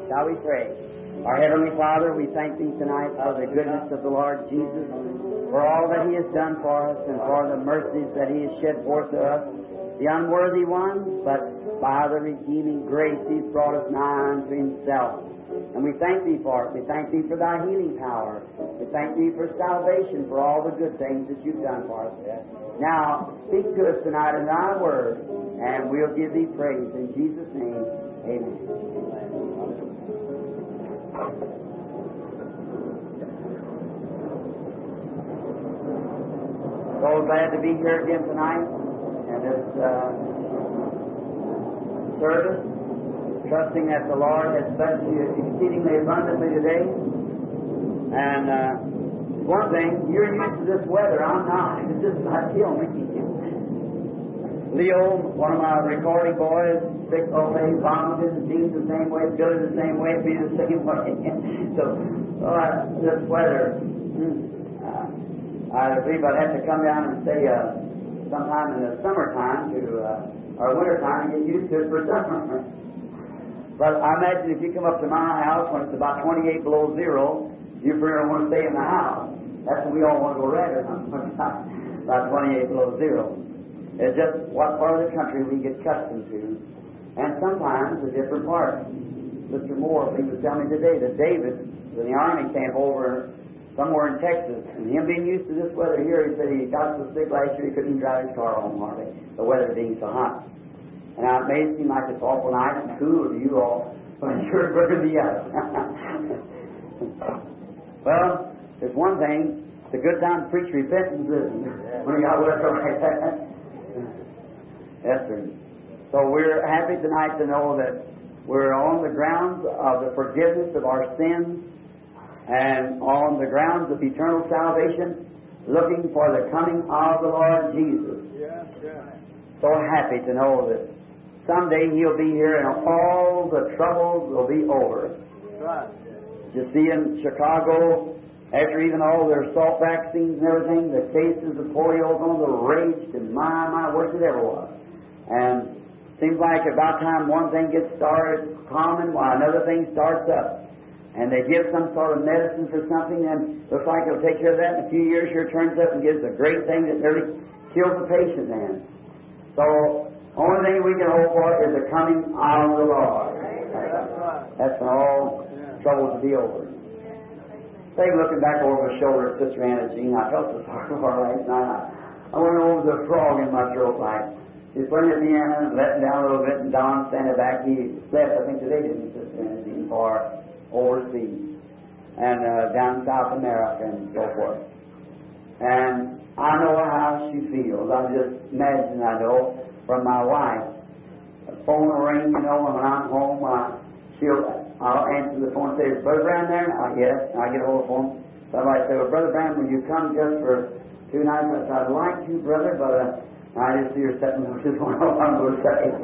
Shall we pray? Our Heavenly Father, we thank Thee tonight for the goodness of the Lord Jesus, for all that He has done for us and for the mercies that He has shed forth to us, the unworthy ones, but by the redeeming grace He's brought us nigh unto Himself. And we thank Thee for it. We thank Thee for Thy healing power. We thank Thee for salvation, for all the good things that You've done for us. Now, speak to us tonight in Thy Word, and we'll give Thee praise. In Jesus' name, amen. So glad to be here again tonight in this service, trusting that the Lord has blessed you exceedingly abundantly today. And one thing, you're used to this weather, I'm not. It's just about killing me. Leo, one of my recording boys, sick all day, vomited, Jean's the same way, Billy the same way, me the same way. So, this weather, I believe I'd have to come down and stay sometime in the summertime or wintertime and get used to it for summer. But I imagine if you come up to my house when it's about 28 below zero, you're going to want to stay in the house. That's what we all want to go rather than about 28 below zero. It's just what part of the country we get accustomed to. And sometimes a different part. Mr. Moore, he was telling me today that David was in the army camp over somewhere in Texas, and him being used to this weather here, he said he got so sick last year he couldn't even drive his car home hardly, the weather being so hot. And it may seem like it's awful nice and cool to you all, but it's sure better than the other. Well, there's one thing, it's a good time to preach repentance, isn't it? When you got weather like that. Yes, sir. So we're happy tonight to know that we're on the grounds of the forgiveness of our sins and on the grounds of eternal salvation, looking for the coming of the Lord Jesus. So happy to know that someday He'll be here and all the troubles will be over. You see, in Chicago, after even all their assault vaccines and everything, the cases of polio on the raged, and my, worse than it ever was. And seems like about time one thing gets started common, while another thing starts up. And they give some sort of medicine for something, and looks like it'll take care of that in a few years. Here it turns up and gives a great thing that nearly kills the patient then. So, only thing we can hope for is the coming of the Lord. That's when all trouble to be over. Say, looking back over my shoulder at Sister Anna Jean, I felt so sorry for her last night. I went over the frog in my throat like. She's playing the piano and letting down a little bit, and Don standing back. He left, I think today, didn't he, Sister Anna Jean, for overseas and down South America and so forth. And I know how she feels. I just imagine I know from my wife. The phone will ring, you know, when I'm home. I'll answer the phone and say, "Is Brother Brown there?" Yes. I get a hold of the phone. Somebody said, "Well, Brother Brown, will you come just for 2 nights?" I said, "I'd like to, brother, but I just see her sitting there. Just want to know what I'm going to say."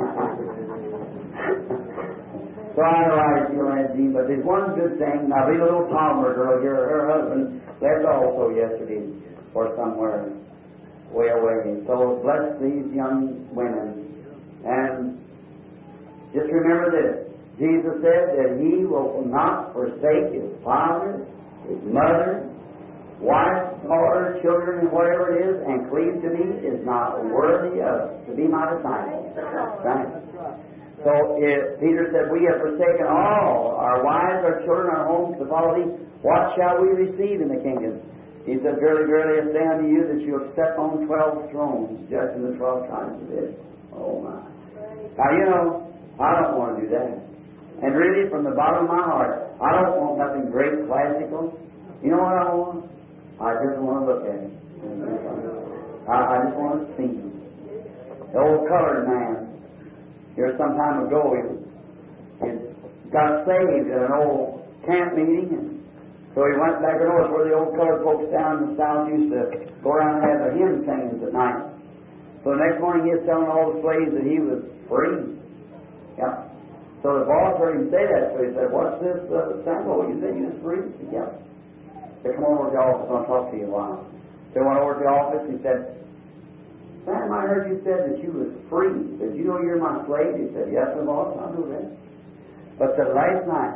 So I know how to feel, Aunt Jean, but there's one good thing. Now, the little Palmer girl here, her husband left also yesterday for somewhere way away. So bless these young women. And just remember this. Jesus said that He will not forsake His father, His mother, wife, daughter, children, and whatever it is, and cleave to Me is not worthy to be My disciple. Right? So Peter said, "We have forsaken all, our wives, our children, our homes to follow Thee. What shall we receive in the kingdom?" He said, "Verily, verily, I say unto you that you have set on 12 thrones, judging the 12 tribes of Israel." Oh my! Now you know, I don't want to do that. And really, from the bottom of my heart, I don't want nothing great classical. You know what I want? I just want to look at it. I just want to see Him. The old colored man. Here some time ago, he got saved at an old camp meeting, and so he went back and north where the old colored folks down in the south used to go around and have the hymn singings at night. So the next morning he was telling all the slaves that he was free. Yeah. So the boss heard him say that, so he said, "What's this, Samuel? You said you was free?" He said, "Yeah." They come over to the office, I'll talk to you a while. They went over to the office, and he said, "Sam, I heard you said that you was free. Did you know you're my slave?" He said, "Yes, sir, boss, I know that." But the last night,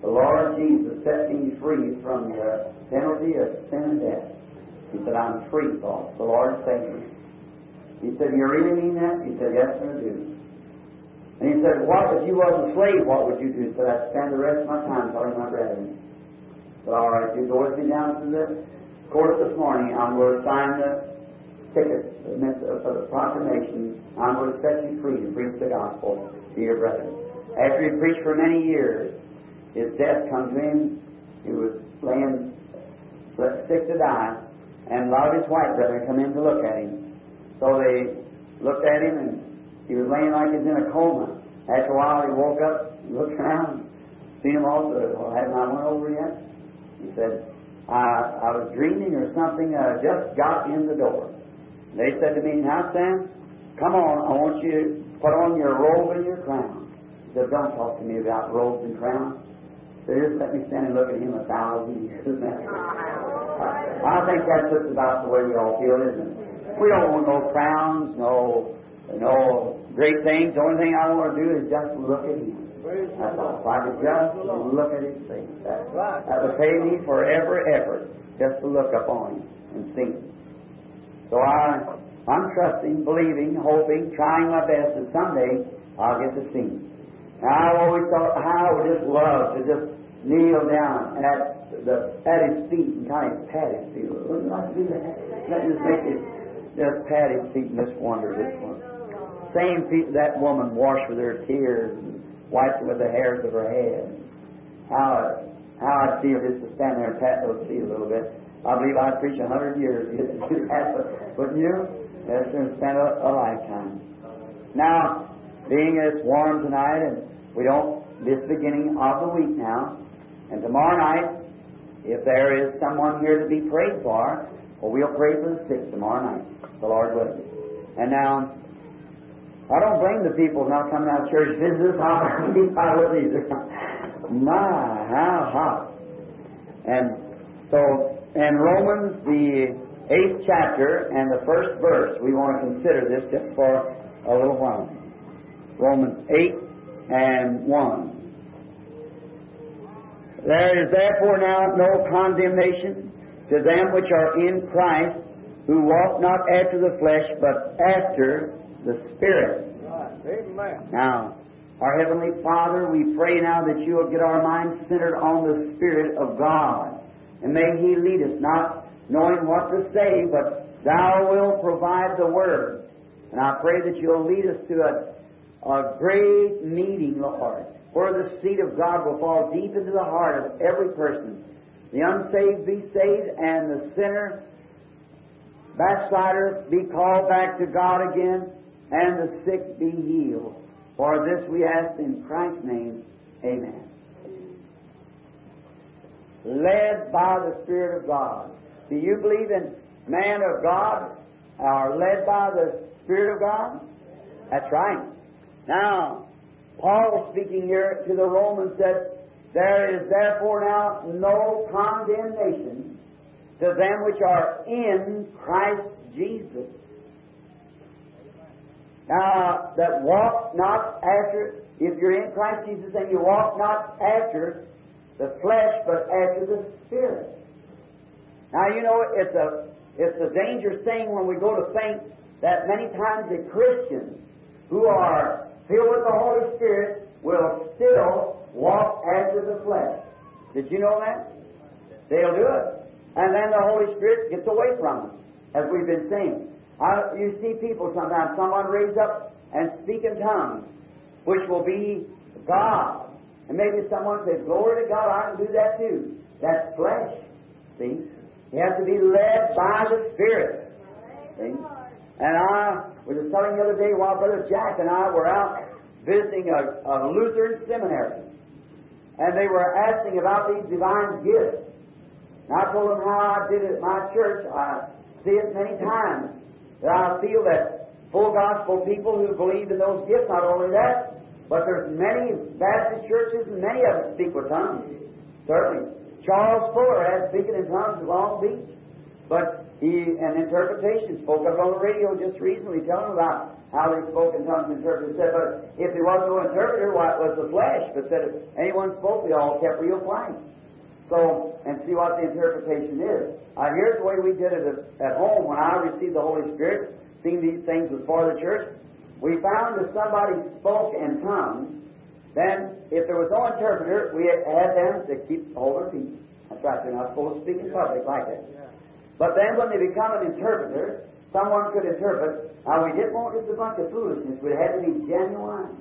the Lord Jesus set me free from the penalty of sin and death. He said, I'm free, Paul. The Lord saved me. He said, you really mean that? He said, yes, sir, I do. And he said, what if you was a slave, what would you do? He said, I'd spend the rest of my time telling my brethren. I said, all right, you go with me down to the court this morning. I'm going to sign the ticket for the proclamation. I'm going to set you free to preach the gospel to your brethren. After he preached for many years, his death come to him. He was laying sick to die, and a lot of his white brethren come in to look at him. So they looked at him, and he was laying like he was in a coma. After a while, he woke up, looked around, seen them all. Said, well, haven't I went over yet? He said, I was dreaming or something. I just got in the door. They said to me, now, Sam, come on, I want you to put on your robe and your crown. He said, don't talk to me about robes and crowns. So just let me stand and look at him 1,000 years. I think that's just about the way we all feel, isn't it? We don't want no crowns, no great things. The only thing I want to do is just look at him. That's all. If I could just look at his face. That would pay me for every effort just to look upon him and see him. So I'm trusting, believing, hoping, trying my best that someday I'll get to see him. Now, I've always thought how I would just love to just kneel down at his feet and kind of pat his feet. Wouldn't you like to do that? Let me just make it, just pat his feet and just wonder this one. Same feet that woman washed with her tears and wiped it with the hairs of her head. How I'd feel just to stand there and pat those feet a little bit. I believe I'd preach 100 years to get to do that, wouldn't you? Yes, and spend a lifetime. Now, being it's warm tonight, and this beginning of the week now, and tomorrow night, if there is someone here to be prayed for, well, we'll pray for the sick tomorrow night, the Lord willing. And now, I don't blame the people not coming out of church. This is hot. My, how hot. And so, in Romans, the 8th chapter and the 1st verse, we want to consider this just for a little while. Romans 8 and 1. There is therefore now no condemnation to them which are in Christ, who walk not after the flesh, but after the Spirit. Amen. Now, our Heavenly Father, we pray now that you will get our minds centered on the Spirit of God. And may He lead us, not knowing what to say, but Thou wilt provide the Word. And I pray that you'll lead us to a great meeting, Lord, where the seed of God will fall deep into the heart of every person. The unsaved be saved, and the sinner, backslider, be called back to God again, and the sick be healed. For this we ask in Christ's name. Amen. Led by the Spirit of God. Do you believe in man of God are led by the Spirit of God? That's right. Now, Paul speaking here to the Romans says, there is therefore now no condemnation to them which are in Christ Jesus. Now, that walk not after, if you're in Christ Jesus, then you walk not after the flesh, but after the Spirit. Now, you know, it's a dangerous thing when we go to think that many times the Christians who are filled with the Holy Spirit will still walk after the flesh. Did you know that? They'll do it. And then the Holy Spirit gets away from them, as we've been saying. You see people sometimes, someone raise up and speak in tongues, which will be God. And maybe someone says, glory to God, I can do that too. That's flesh. See? You have to be led by the Spirit. See? And I was just telling the other day while Brother Jack and I were out visiting a Lutheran seminary. And they were asking about these divine gifts. And I told them how I did it at my church. I see it many times. That I feel that full gospel people who believe in those gifts, not only that, but there's many Baptist churches and many of them speak with tongues. Certainly. Charles Fuller has speaking in tongues at Long Beach. But an interpretation spoke up on the radio just recently, telling about how they spoke in tongues and interpreted. Said, but if there was no interpreter, why, it was the flesh. But said, if anyone spoke, they all kept real quiet. So, and see what the interpretation is. Here's the way we did it at home when I received the Holy Spirit, seeing these things as part of the church. We found if somebody spoke in tongues, then if there was no interpreter, we had them to keep hold their peace. That's right, they're not supposed to speak in public like that. But then when they become an interpreter, someone could interpret. Now we didn't want just a bunch of foolishness. It had to be genuine.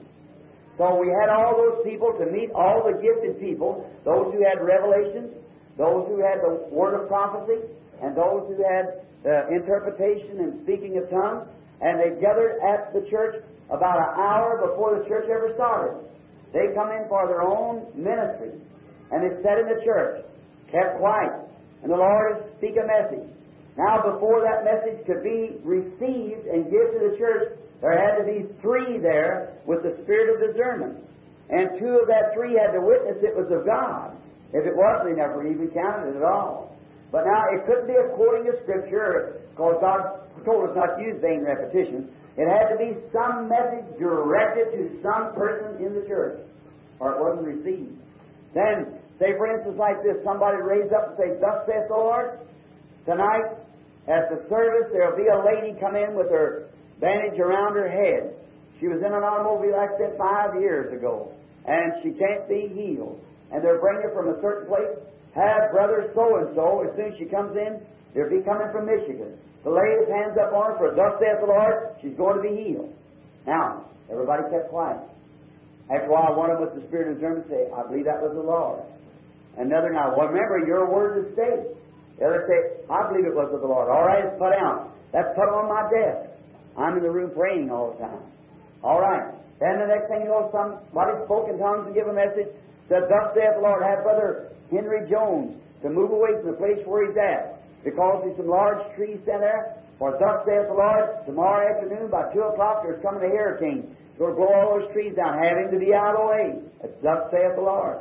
So we had all those people to meet all the gifted people, those who had revelations, those who had the word of prophecy, and those who had interpretation and speaking of tongues. And they gathered at the church about an hour before the church ever started. They come in for their own ministry. And they sat in the church, kept quiet. And the Lord would speak a message. Now, before that message could be received and given to the church, there had to be 3 there with the spirit of discernment. And 2 of that 3 had to witness it was of God. If it wasn't, they never even counted it at all. But now, it couldn't be according to Scripture, because God told us not to use vain repetitions. It had to be some message directed to some person in the church, or it wasn't received. Then, say for instance like this, somebody raised up and say, thus saith the Lord, tonight at the service there will be a lady come in with her bandage around her head. She was in an automobile accident 5 years ago, and she can't be healed. And they'll bring her from a certain place, have brother so-and-so, as soon as she comes in, they'll be coming from Michigan. The lady hands up on her for thus saith the Lord, she's going to be healed. Now, everybody kept quiet. After a while, one of them with the spirit of discernment say, I believe that was the Lord. Another, now, well, remember, your word is state. The other say, I believe it was of the Lord. All right, it's put out. That's put on my desk. I'm in the room praying all the time. All right. Then the next thing you know, somebody spoke in tongues and give a message, said, thus saith the Lord, have Brother Henry Jones to move away from the place where he's at, because there's some large trees down there. For thus saith the Lord, tomorrow afternoon by 2 o'clock there's coming a hurricane. It's going to blow all those trees down, having to be out of the way. That's thus saith the Lord.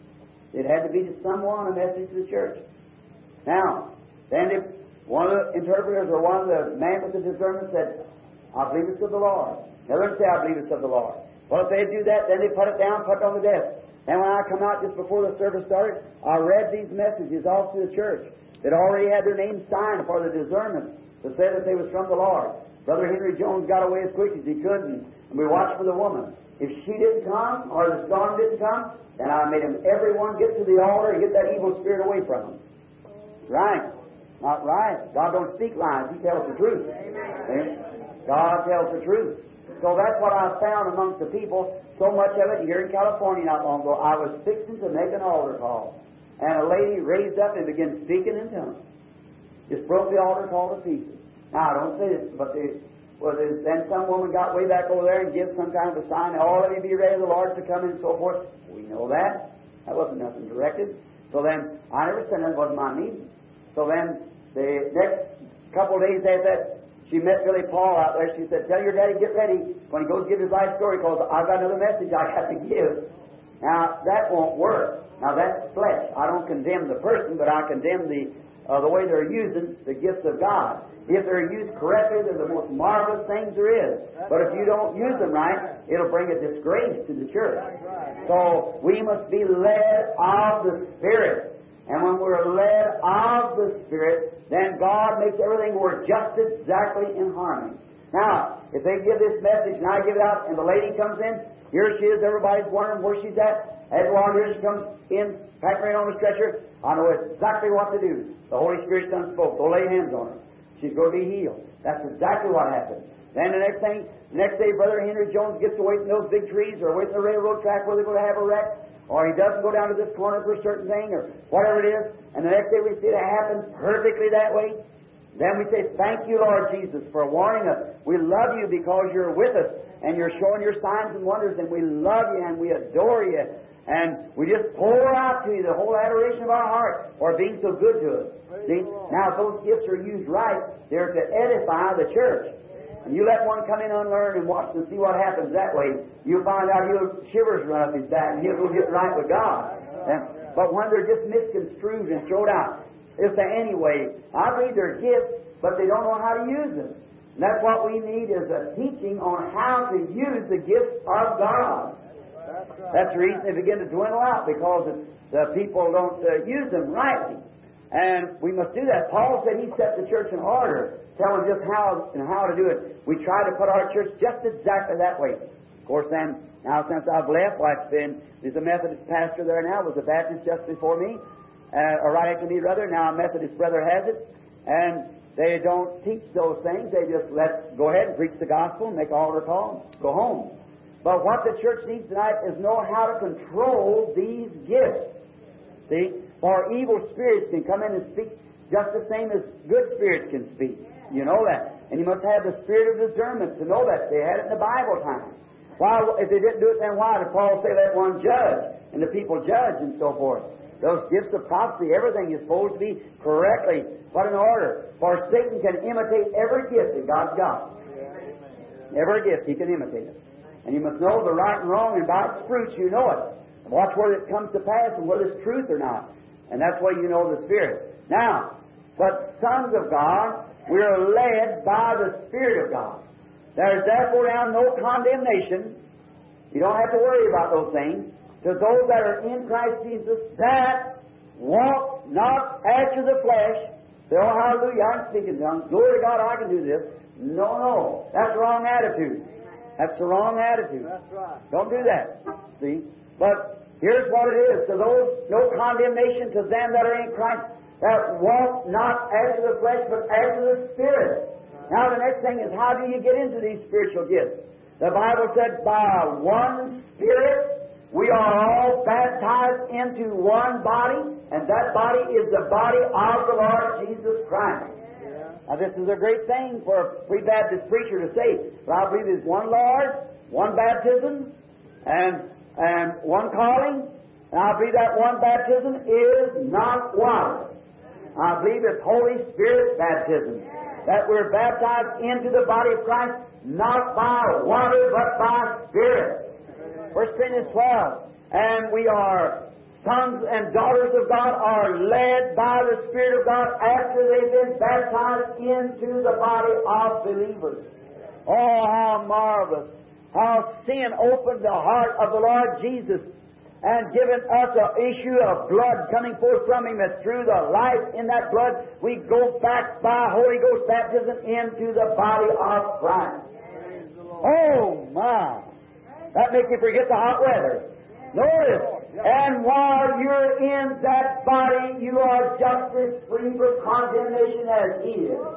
It had to be to someone, a message to the church. Now, then if one of the interpreters or one of the man with the discernment said, I believe it's of the Lord. Another one say, I believe it's of the Lord. Well, if they do that, then they put it down, put it on the desk. And when I come out just before the service started, I read these messages off to the church that already had their names signed for the discernment to say that they was from the Lord. Brother Henry Jones got away as quick as he could, and we watched for the woman. If she didn't come, or the storm didn't come, then I made them everyone get to the altar and get that evil spirit away from them. Right. Not right. God don't speak lies. He tells the truth. Amen. God tells the truth. So that's what I found amongst the people. So much of it here in California not long ago. I was fixing to make an altar call. And a lady raised up and began speaking in tongues. Just broke the altar call to pieces. Now, I don't say this, but then some woman got way back over there and gave some kind of a sign. All of you be ready, the Lord to come in and so forth. We know that. That wasn't nothing directed. So then, I never said that wasn't my meeting. So then, the next couple of days after that, she met Billy Paul out there. She said, tell your daddy, get ready when he goes to give his life story, because I've got another message I got to give. Now, that won't work. Now, that's flesh. I don't condemn the person, but I condemn the way they're using the gifts of God. If they're used correctly, they're the most marvelous things there is. But if you don't use them right, it'll bring a disgrace to the church. So, we must be led of the Spirit. And when we're led of the Spirit, then God makes everything work just exactly in harmony. Now, if they give this message and I give it out and the lady comes in, here she is, everybody's wondering where she's at. As long as she comes in, packed right on the stretcher, I know exactly what to do. The Holy Spirit done spoke. Go lay hands on her. She's going to be healed. That's exactly what happened. Then the next day, Brother Henry Jones gets away from those big trees or away from the railroad track where they're going to have a wreck, or he doesn't go down to this corner for a certain thing, or whatever it is, and the next day we see it happen perfectly that way. Then we say, thank you, Lord Jesus, for warning us. We love you because you're with us, and you're showing your signs and wonders, and we love you, and we adore you, and we just pour out to you the whole adoration of our heart for being so good to us. See? Now, if those gifts are used right, they're to edify the church. And you let one come in unlearned and watch and see what happens that way, you'll find out shivers run up his back and he'll go get right with God. But when they're just misconstrued and thrown out, They'll say, anyway, I believe they're gifts, but they don't know how to use them. And that's what we need is a teaching on how to use the gifts of God. That's the reason they begin to dwindle out, because the people don't use them rightly. And we must do that. Paul said he set the church in order, telling just how to do it. We try to put our church just exactly that way. Of course, then, now since I've left, there's a Methodist pastor there now, was a Baptist just before me, or right after me rather, now a Methodist brother has it, and they don't teach those things. They just go ahead and preach the gospel, make an altar call, go home. But what the church needs tonight is know how to control these gifts. See? For evil spirits can come in and speak just the same as good spirits can speak. You know that. And you must have the spirit of discernment to know that. They had it in the Bible time. Why, if they didn't do it, then why did Paul say let one judge and the people judge and so forth? Those gifts of prophecy, everything is supposed to be correctly put in order. For Satan can imitate every gift that God's got. Every gift he can imitate it. And you must know the right and wrong, and by its fruits you know it. And watch whether it comes to pass and whether it's truth or not. And that's why you know the Spirit. Now, but sons of God, we are led by the Spirit of God. There is therefore now no condemnation. You don't have to worry about those things. To those that are in Christ Jesus, that walk not after the flesh. Say, oh, hallelujah, I can speak in tongues. Glory to God, I can do this. No. That's the wrong attitude. That's the wrong attitude. That's right. Don't do that. See? But here's what it is. To those, no condemnation to them that are in Christ, that walk not after the flesh, but after the Spirit. Now the next thing is, how do you get into these spiritual gifts? The Bible said, by one Spirit, we are all baptized into one body, and that body is the body of the Lord Jesus Christ. Now this is a great thing for a pre-Baptist preacher to say, but I believe there's one Lord, one baptism, and one calling, and I believe that one baptism is not water. I believe it's Holy Spirit baptism. That we're baptized into the body of Christ, not by water, but by Spirit. 1 Corinthians 12. And we are sons and daughters of God, are led by the Spirit of God after they've been baptized into the body of believers. Oh, how marvelous. How sin opened the heart of the Lord Jesus and given us an issue of blood coming forth from Him, that through the life in that blood we go back by Holy Ghost baptism into the body of Christ. Oh my! That makes you forget the hot weather. Notice, and while you're in that body, you are just as free from condemnation as He is.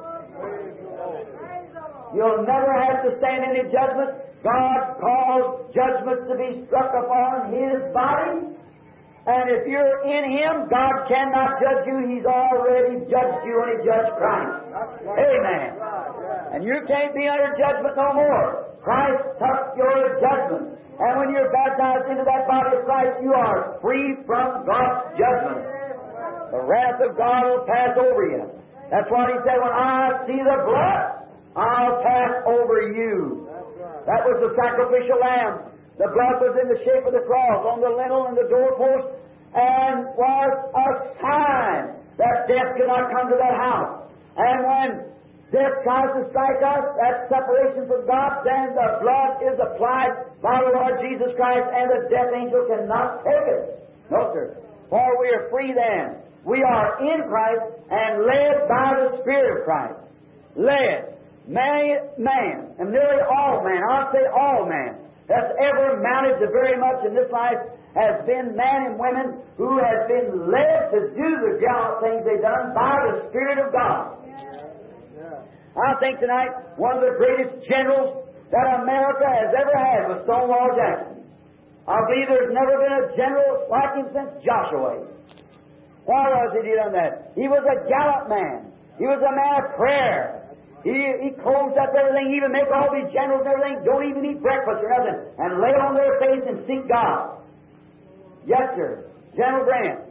You'll never have to stand any judgment. God calls judgments to be struck upon His body. And if you're in Him, God cannot judge you. He's already judged you when He judged Christ. Amen. And you can't be under judgment no more. Christ took your judgment. And when you're baptized into that body of Christ, you are free from God's judgment. The wrath of God will pass over you. That's what He said, when I see the blood, I'll pass over you. That was the sacrificial lamb. The blood was in the shape of the cross on the lintel and the doorpost, and was a sign that death could not come to that house. And when death tries to strike us, that separation from God, then the blood is applied by the Lord Jesus Christ, and the death angel cannot take it. No, sir. For we are free then. We are in Christ and led by the Spirit of Christ. Led. Man, and nearly all man, I'll say all man, that's ever amounted to very much in this life has been men and women who have been led to do the gallant things they've done by the Spirit of God. I think tonight one of the greatest generals that America has ever had was Stonewall Jackson. I believe there's never been a general like him since Joshua. Why was he done that? He was a gallant man. He was a man of prayer. He closed up everything, even make all these generals and everything, don't even eat breakfast or nothing, and lay on their face and seek God. Yes, sir. General Grant.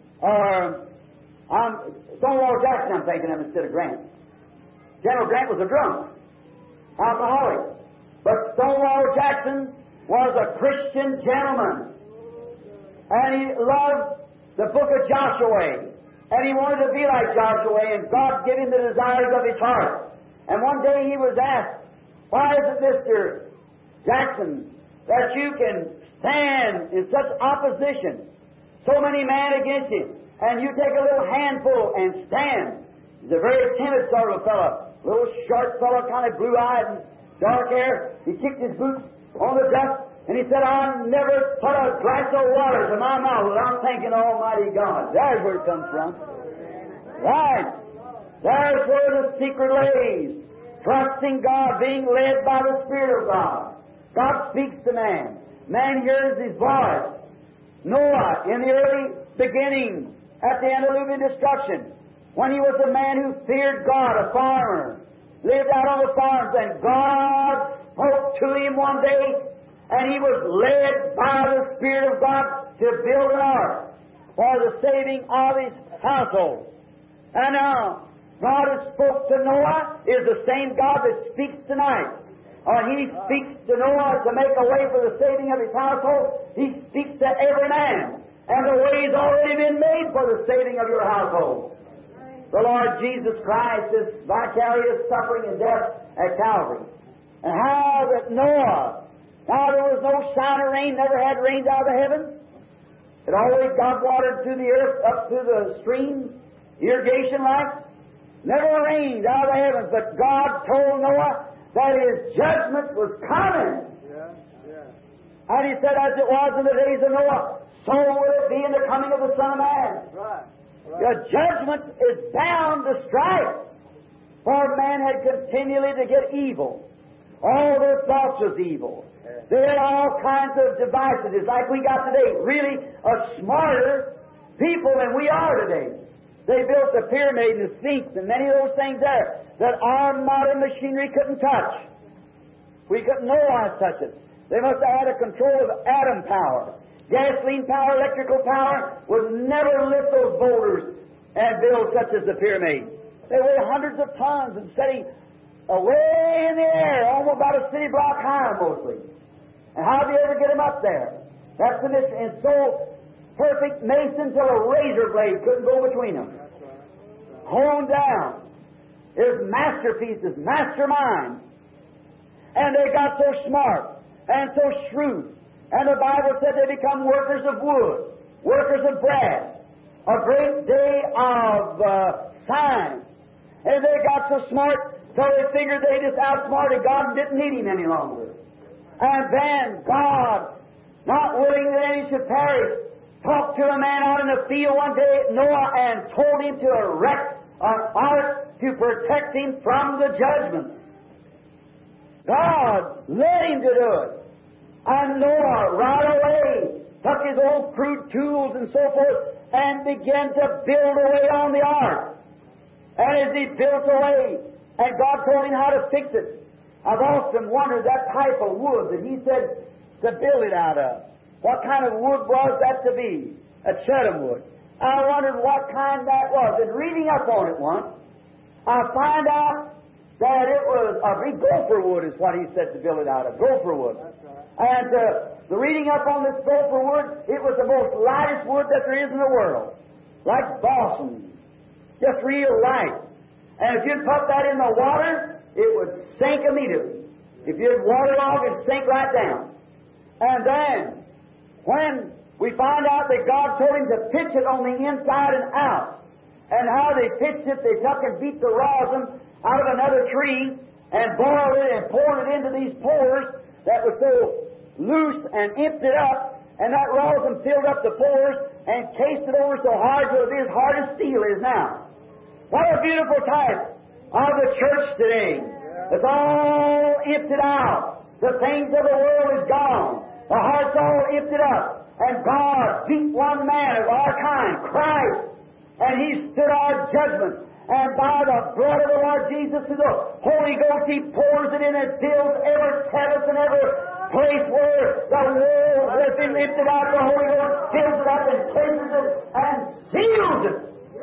Stonewall Jackson, I'm thinking of instead of Grant. General Grant was a drunk, alcoholic. But Stonewall Jackson was a Christian gentleman. And he loved the book of Joshua. And he wanted to be like Joshua, and God gave him the desires of his heart. And one day he was asked, why is it, Mr. Jackson, that you can stand in such opposition, so many men against you, and you take a little handful and stand? He's a very timid sort of a fellow, little short fellow, kind of blue-eyed and dark hair. He kicked his boots on the dust, and he said, I'll never put a glass of water to my mouth without thanking Almighty God. There's where it comes from. Right. There's where the secret lays. Trusting God, being led by the Spirit of God. God speaks to man. Man hears His voice. Noah, in the early beginning, at the antediluvian destruction, when he was a man who feared God, a farmer, lived out on the farms, and God spoke to him one day, and he was led by the Spirit of God to build an ark for the saving of his household. And now, God has spoke to Noah is the same God that speaks tonight. He speaks to Noah to make a way for the saving of his household. He speaks to every man. And the way's already been made for the saving of your household. The Lord Jesus Christ is vicarious suffering and death at Calvary. And how that Noah, now there was no sign of rain, never had rains out of the heavens. It always got water to the earth, up to the streams, irrigation like. Never rained out of the heavens, but God told Noah that His judgment was coming. And He said, as it was in the days of Noah, so will it be in the coming of the Son of Man. The judgment is bound to strike. For man had continually to get evil. All their thoughts was evil. They had all kinds of devices, like we got today. Really a smarter people than we are today. They built the pyramid and the Sphinx and many of those things there that our modern machinery couldn't touch. We couldn't know how to touch it. They must have had a control of atom power. Gasoline power, electrical power would never lift those boulders and build such as the pyramid. They weigh hundreds of tons and sitting away in the air, almost about a city block high mostly. And how did they ever get them up there? That's the mystery. And so perfect mason till a razor blade couldn't go between them. Honed down. His masterpieces, masterminds. And they got so smart and so shrewd. And the Bible said they become workers of wood, workers of brass. A great day of science. And they got so smart so they figured they just outsmarted God and didn't need Him any longer. And then God, not willing that any should perish, talked to a man out in the field one day, Noah, and told him to erect an ark to protect him from the judgment. God led him to do it. And Noah, right away, took his old crude tools and so forth and began to build away on the ark. And as he built away, and God told him how to fix it, I've often wondered that type of wood that He said to build it out of. What kind of wood was that to be? A Chatham wood. I wondered what kind that was. And reading up on it once, I find out that it was a big gopher wood is what He said to build it out of. Gopher wood. And the reading up on this gopher wood, it was the most lightest wood that there is in the world. Like balsam. Just real light. And if you'd put that in the water, it would sink immediately. If you'd water it off, it'd sink right down. And then, when we find out that God told him to pitch it on the inside and out, and how they pitched it, they took and beat the rosin out of another tree and boiled it and poured it into these pores that was so loose and emptied up, and that rosin filled up the pores and cased it over so hard till it is hard as steel is now. What a beautiful type of the church today. It's all emptied out. The things of the world is gone. The heart's all emptied up. And God beat one man of our kind, Christ, and He stood our judgment. And by the blood of the Lord Jesus, through the Holy Ghost, He pours it in and fills every crevice and every place where the world has been emptied out. The Holy Ghost fills it up and cleanses it and seals it.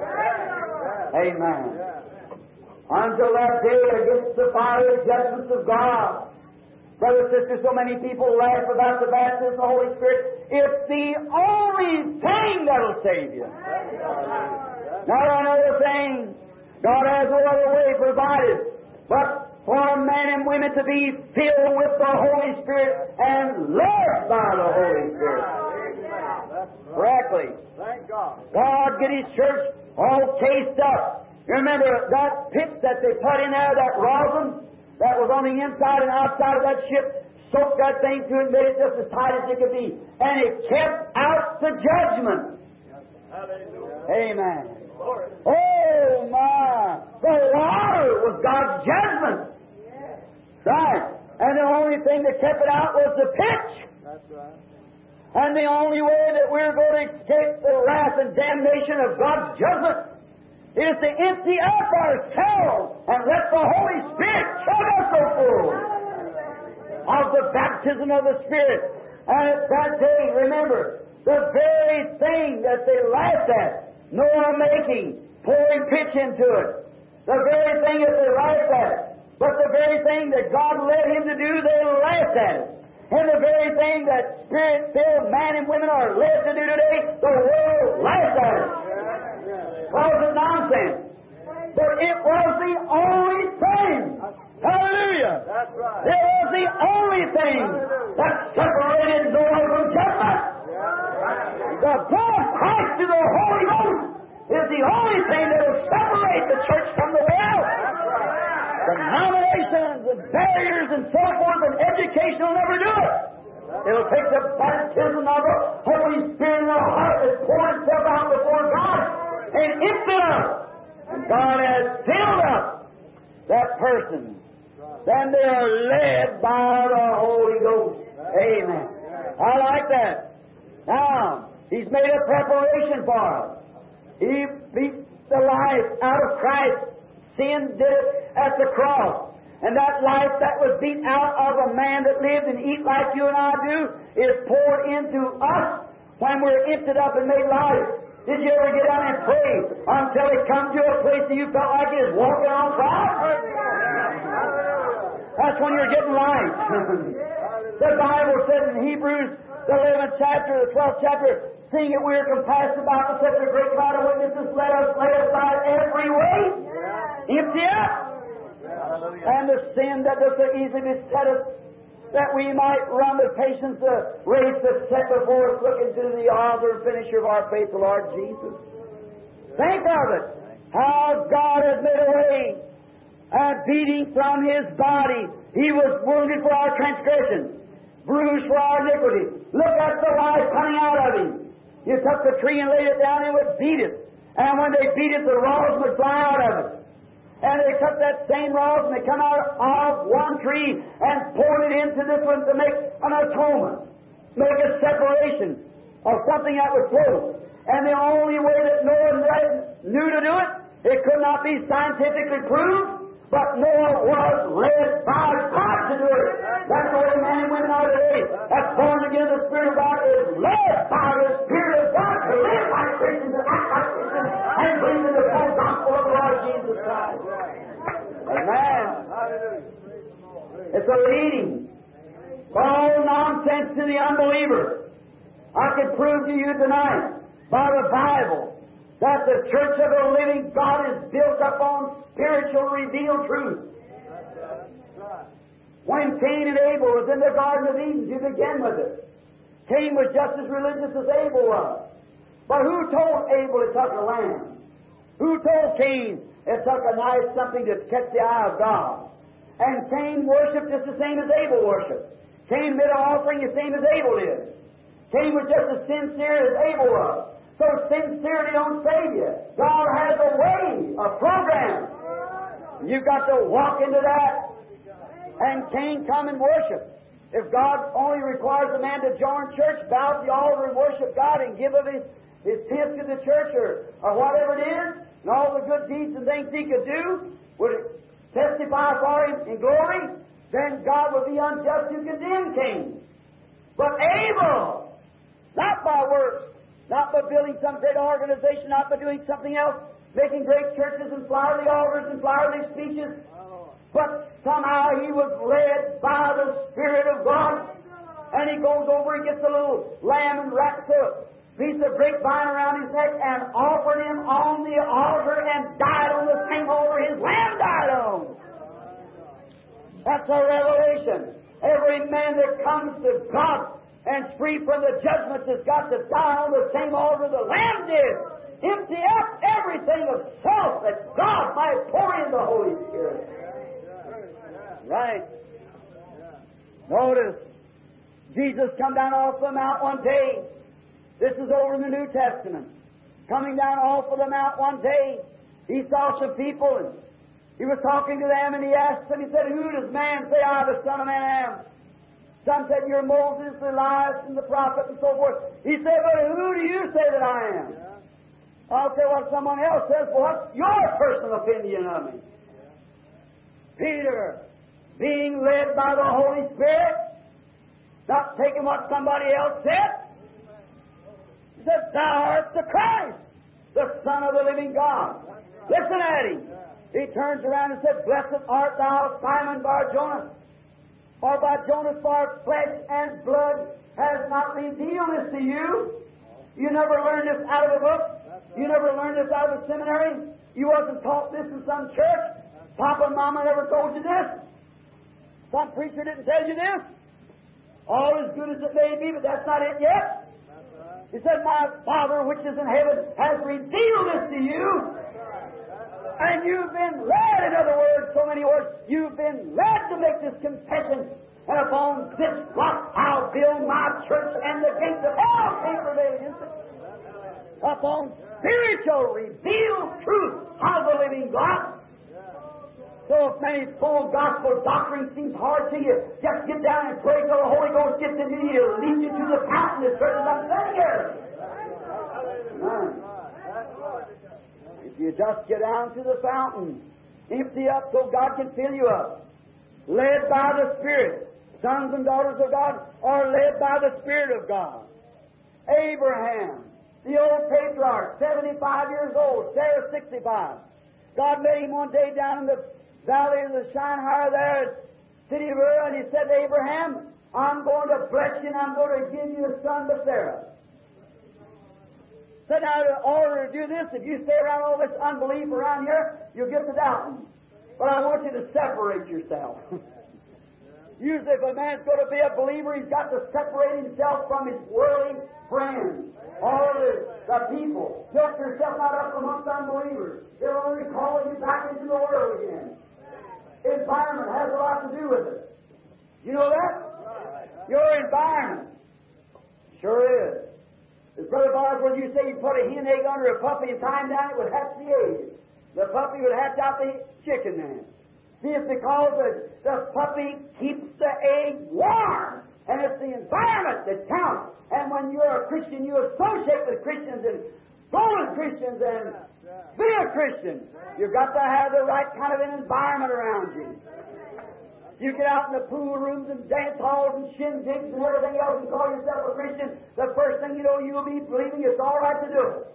Amen. Until that day against the fiery judgments of God. Brothers and sisters, so many people laugh about the baptism of the Holy Spirit. It's the only thing that'll save you. Now another thing, God has no other way provided but for men and women to be filled with the Holy Spirit and led by the Holy Spirit. Correctly. Thank God. God get His church all cased up. You remember that pitch that they put in there, that rosin that was on the inside and outside of that ship, soaked that thing to it and made it just as tight as it could be. And it kept out the judgment. Amen. Oh my! The water was God's judgment. Right. And the only thing that kept it out was the pitch. That's right. And the only way that we're going to escape the wrath and damnation of God's judgment is to empty up ourselves and let the Holy Spirit fill us so full of the baptism of the Spirit. And at that day, remember, the very thing that they laughed at, Noah making, pouring pitch into it, the very thing that they laughed at, but the very thing that God led him to do, they laughed at it. And the very thing that Spirit-filled man and women are led to do today, the world laughs at it. Calls it nonsense. But it was the only thing. Hallelujah. That's right. It was the only thing that separated Noah from judgment. The blood of Christ to the Holy Ghost is the only thing that will separate the church from the world. Denominations and barriers and so forth and education will never do it. It'll take the baptism of the Holy Spirit in our heart that pours itself out before God and empty it up. And God has filled up that person. Then they are led by the Holy Ghost. Amen. I like that. Now, He's made a preparation for us. He beat the life out of Christ. Sin did it at the cross. And that life that was beat out of a man that lived and eat like you and I do is poured into us when we're emptied up and made life. Did you ever get out and pray until it come to a place that you felt like you was walking on clouds? That's when you're getting life. The Bible says in Hebrews, the 11th chapter, the 12th chapter, seeing that we are compassed about with such a great cloud of witnesses, let us lay aside every weight, empty up, and the sin that does so easily beset us, that we might run with patience the race that's set before us, looking to the author and finisher of our faith, the Lord Jesus. Think of it, how God has made a way, and beating from His body, He was wounded for our transgression, bruised for our iniquity. Look at the life coming out of Him. You took the tree and laid it down and would beat it. And when they beat it, the rosin would fly out of it. And they took that same rosin and they come out of one tree and poured it into this one to make an atonement, make a separation of something that would flow. And the only way that Noah knew to do it, it could not be scientifically proved, but Noah was led by God to do it. That's the way men and women are today. That's born again of the Spirit of God is led by the Spirit of God to live like Christians and act like Christians and believe in the full gospel of the Lord Jesus Christ. Amen. It's a leading. All nonsense to the unbeliever. I can prove to you tonight by the Bible that the church of the living God is built upon spiritual revealed truth. When Cain and Abel was in the Garden of Eden to begin with it, Cain was just as religious as Abel was. But who told Abel it took a lamb? Who told Cain it took a knife, something to catch the eye of God? And Cain worshipped just the same as Abel worshipped. Cain made an offering the same as Abel did. Cain was just as sincere as Abel was. So sincerity don't save you. God has a way, a program. You've got to walk into that. And Cain come and worship. If God only requires a man to join church, bow at the altar and worship God and give of his tenth to the church or whatever it is, and all the good deeds and things he could do would testify for him in glory, then God would be unjust to condemn Cain. But Abel, not by works, not by building some great organization, not by doing something else, making great churches and flowery altars and flowery speeches, but somehow he was led by the Spirit of God. And he goes over and gets a little lamb and wraps piece of grapevine around his neck and offered him on the altar and died on the same altar his lamb died on. That's a revelation. Every man that comes to God and is free from the judgments has got to die on the same altar the lamb did. Empty up everything of self that God might pour in the Holy Spirit. Right. Notice, Jesus come down off the mount one day. This is over in the New Testament. Coming down off of the mount one day, He saw some people and He was talking to them and He asked them, He said, "Who does man say I, the Son of Man, am?" Some said, "You're Moses, Elias, and the prophet," and so forth. He said, "But who do you say that I am?" I'll say what someone else says. "Well, what's your personal opinion of me?" Peter, being led by the Holy Spirit, not taking what somebody else said, he said, "Thou art the Christ, the Son of the living God." Listen at him. He turns around and said, "Blessed art thou, Simon Bar-Jonas, for by Jonas for flesh and blood has not revealed this to you." You never learned this out of a book. You never learned this out of a seminary. You wasn't taught this in some church. Papa and Mama never told you this. Some preacher didn't tell you this. All as good as it may be, but that's not it yet. He said, "My Father which is in heaven has revealed this to you." And you've been led, in other words, so many words, you've been led to make this confession. "And upon this rock I'll build my church, and the gates of hell can't prevail against it." Upon spiritual, revealed truth of the living God. So if many full gospel doctrine seems hard to you, just get down and pray till the Holy Ghost gets into you. He'll lead you to the fountain as certain as I'm saying here. If you just get down to the fountain, empty up so God can fill you up. Led by the Spirit. Sons and daughters of God are led by the Spirit of God. Abraham, the old patriarch, 75 years old, Sarah 65. God met him one day down in the valley of the Shinar there at City of Ur, and He said to Abraham, "I'm going to bless you and I'm going to give you a son to Sarah." Said, "Now, in order to do this, if you stay around all this unbelief around here, you'll get to doubting. But I want you to separate yourself." Usually, if a man's going to be a believer, he's got to separate himself from his worldly friends, all of the people. Build yourself not up amongst unbelievers. They'll only call you back into the world again. Environment has a lot to do with it. You know that? Your environment. Sure is. As Brother Bosworth, you say you put a hen egg under a puppy and tie him down, it would hatch the egg. The puppy would hatch out the chicken then. See, it's because the puppy keeps the egg warm. And it's the environment that counts. And when you're a Christian, you associate with Christians and go with Christians and be a Christian. You've got to have the right kind of an environment around you. You get out in the pool rooms and dance halls and shindigs and everything else and call yourself a Christian, the first thing you know, you'll be believing it's all right to do it.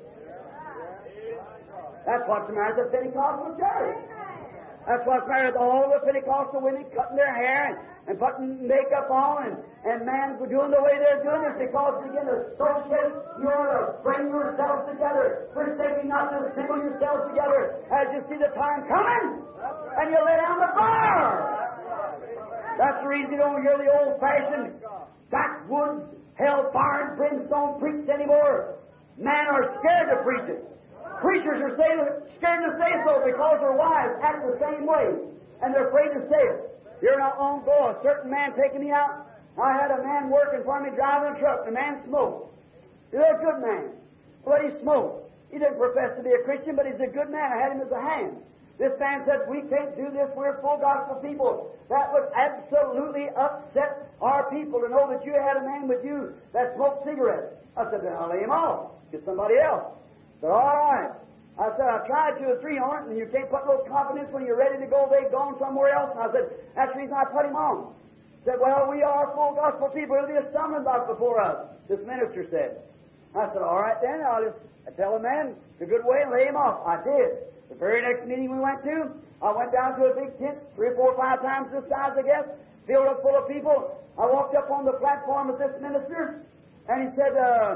That's what's the matter with the Pentecostal church. That's what's the matter with all the Pentecostal women cutting their hair and putting makeup on and men doing the way they're doing it because they begin to associate. You ought to bring yourselves together, forsaking not to assemble yourselves together as you see the time coming, and you lay down the bar. That's the reason you don't hear the old-fashioned backwoods, hell-fire, and brimstone preached anymore. Men are scared to preach it. Preachers are scared to say so because their wives act the same way, and they're afraid to say it. Here not long ago, a certain man taking me out. I had a man working for me driving a truck. The man smoked. He's a good man, but he smoked. He didn't profess to be a Christian, but he's a good man. I had him as a hand. This man said, "We can't do this. We're full gospel people." That would absolutely upset our people to know that you had a man with you that smoked cigarettes. I said, "Then I'll lay him off. Get somebody else." I said, "All right." I said, "I tried 2 or 3 on it, and you can't put no confidence when you're ready to go. They've gone somewhere else." And I said, "That's the reason I put him on." He said, "Well, we are full gospel people. It'll be a stumbling block before us," this minister said. I said, "All right then, I'll just tell a man it's a good way and lay him off." I did. The very next meeting we went to, I went down to a big tent, 3 or 4 or 5 times this size, I guess, filled up full of people. I walked up on the platform with this minister, and he said,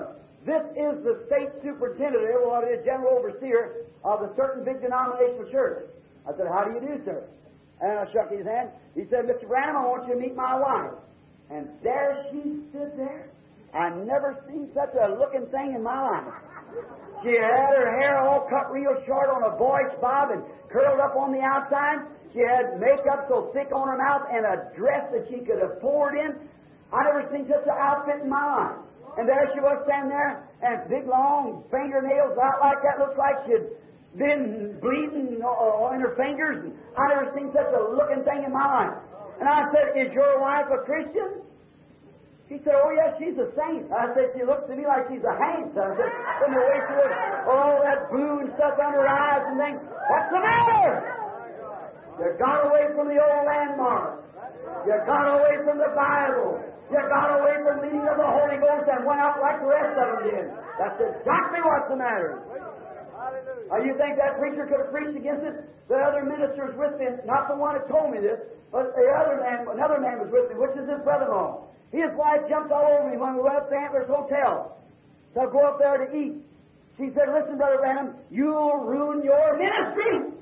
This is the state superintendent, or what is general overseer of a certain big denominational church. I said, how do you do, sir? And I shook his hand. He said, Mr. Branham, I want you to meet my wife. And there she stood there. I never seen such a looking thing in my life. She had her hair all cut real short on a boyish bob and curled up on the outside. She had makeup so thick on her mouth and a dress that she could have poured in. I never seen such an outfit in my life. And there she was standing there, and big long fingernails out like that. Looked like she'd been bleeding in her fingers. And I never seen such a looking thing in my life. And I said, is your wife a Christian? She said, oh yes, she's a saint. I said, she looks to me like she's a haint. I said, from the way she was, all that blue and stuff under her eyes and things. What's the matter? You got away from the old landmark. You got away from the Bible. You got away from the leading of the Holy Ghost and went out like the rest of them did. That's exactly what's the matter. You think that preacher could have preached against it? The other ministers with me, not the one that told me this, but the other man, another man was with me, which is his brother-in-law. His wife jumped all over me when we went up to Antlers Hotel. So I go up there to eat. She said, listen, Brother Branham, you'll ruin your ministry.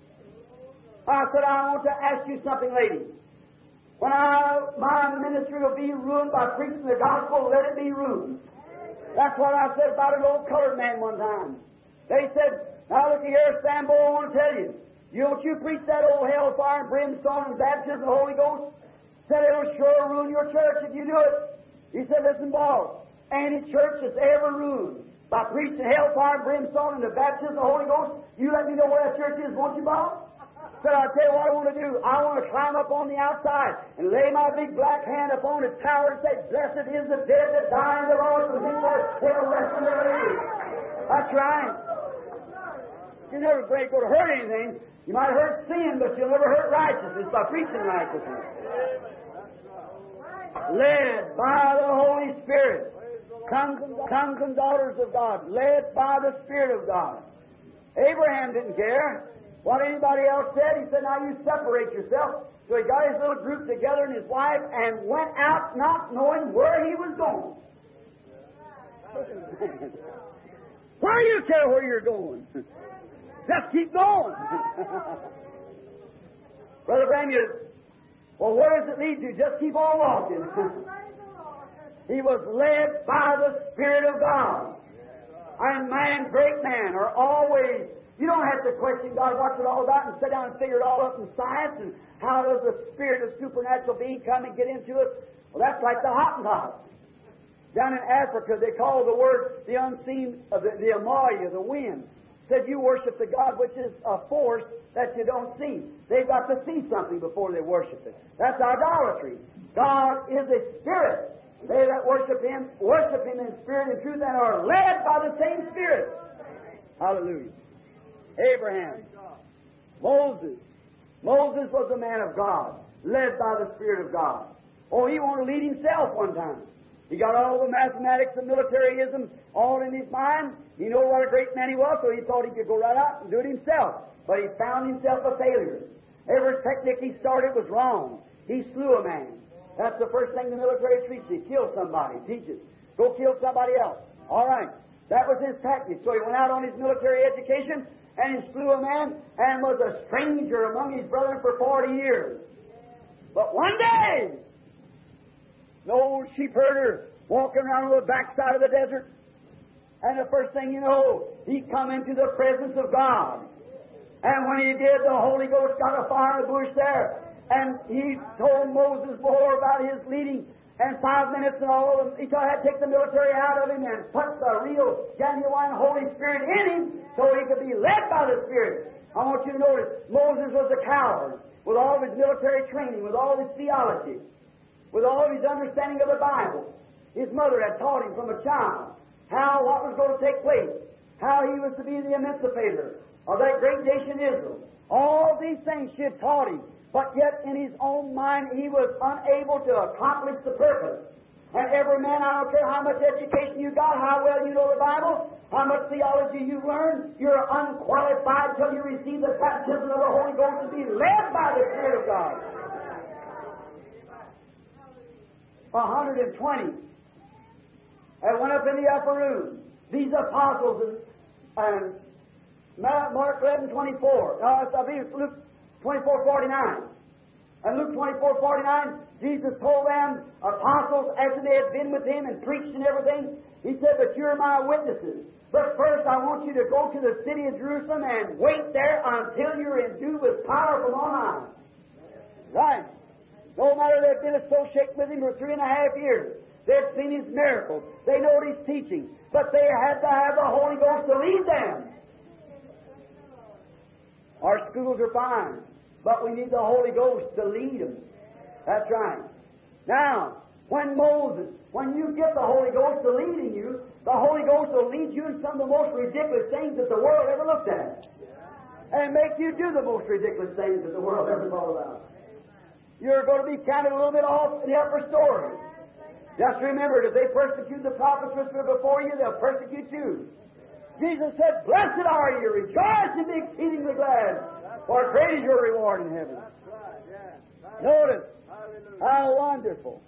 I said, I want to ask you something, lady. When my ministry will be ruined by preaching the gospel, let it be ruined. That's what I said about an old colored man one time. They said, now look here, Sambo, I want to tell you. Don't you preach that old hellfire and brimstone and baptism of the Holy Ghost? Said it'll sure ruin your church if you do it. He said, listen, boss, any church that's ever ruined by preaching hellfire and brimstone and the baptism of the Holy Ghost, you let me know where that church is, won't you, boss? Said, I'll tell you what I want to do. I want to climb up on the outside and lay my big black hand upon its tower and say, blessed is the dead that die in the Lord, for He will rest in their graves. That's right. You're never afraid to go to hurt anything. You might hurt sin, but you'll never hurt righteousness by preaching righteousness. Led by the Holy Spirit. Sons and daughters of God. Led by the Spirit of God. Abraham didn't care what anybody else said. He said, now you separate yourself. So he got his little group together and his wife and went out not knowing where he was going. Why do you care where you're going? Just keep going. Brother Branham, well, where does it lead to? Just keep on walking. He was led by the Spirit of God. And man, great men, are always... You don't have to question God, what's it all about, and sit down and figure it all up in science, and how does the spirit of supernatural being come and get into us? Well, that's like the Hottentots. Down in Africa, they call the word the unseen, the Amoya, the wind. Said you worship the God which is a force that you don't see. They've got to see something before they worship it. That's idolatry. God is a spirit. They that worship Him in spirit and truth, and are led by the same Spirit. Hallelujah. Abraham, Moses. Moses was a man of God, led by the Spirit of God. Oh, he wanted to lead himself one time. He got all the mathematics and militaryism all in his mind. He knew what a great man he was, so he thought he could go right out and do it himself. But he found himself a failure. Every technique he started was wrong. He slew a man. That's the first thing the military teaches. Kill somebody. Teaches. Go kill somebody else. All right. That was his tactic. So he went out on his military education, and he slew a man and was a stranger among his brethren for 40 years. But one day, the old sheep herder walking around on the backside of the desert, and the first thing you know, he come into the presence of God. And when he did, the Holy Ghost got a fire in the bush there, and he told Moses more about his leading. And 5 minutes and all of them, he had to take the military out of him and put the real, genuine Holy Spirit in him so he could be led by the Spirit. I want you to notice, Moses was a coward with all of his military training, with all of his theology, with all of his understanding of the Bible. His mother had taught him from a child what was going to take place, how he was to be the emancipator of that great nation Israel. All these things she had taught him. But yet in his own mind he was unable to accomplish the purpose. And every man, I don't care how much education you got, how well you know the Bible, how much theology you learn, you're unqualified till you receive the baptism of the Holy Ghost and be led by the Spirit of God. 120 and went up in the upper room. These apostles, and Mark 11:24. I believe it's Luke 24:49. And Luke 24:49, Jesus told them, apostles, after they had been with Him and preached and everything, He said, but you're my witnesses. But first I want you to go to the city of Jerusalem and wait there until you're endued with power from on high. Right. No matter they've been associated with Him for 3.5 years. They've seen His miracles. They know His teaching. But they had to have the Holy Ghost to lead them. Our schools are fine, but we need the Holy Ghost to lead them. That's right. Now, when you get the Holy Ghost to leading you, the Holy Ghost will lead you in some of the most ridiculous things that the world ever looked at. And make you do the most ridiculous things that the world ever thought about. You're going to be counted a little bit off in the upper story. Just remember, if they persecute the prophets which were before you, they'll persecute you. Jesus said, blessed are you, rejoice and be exceedingly glad, for great is your reward in heaven. Notice how wonderful.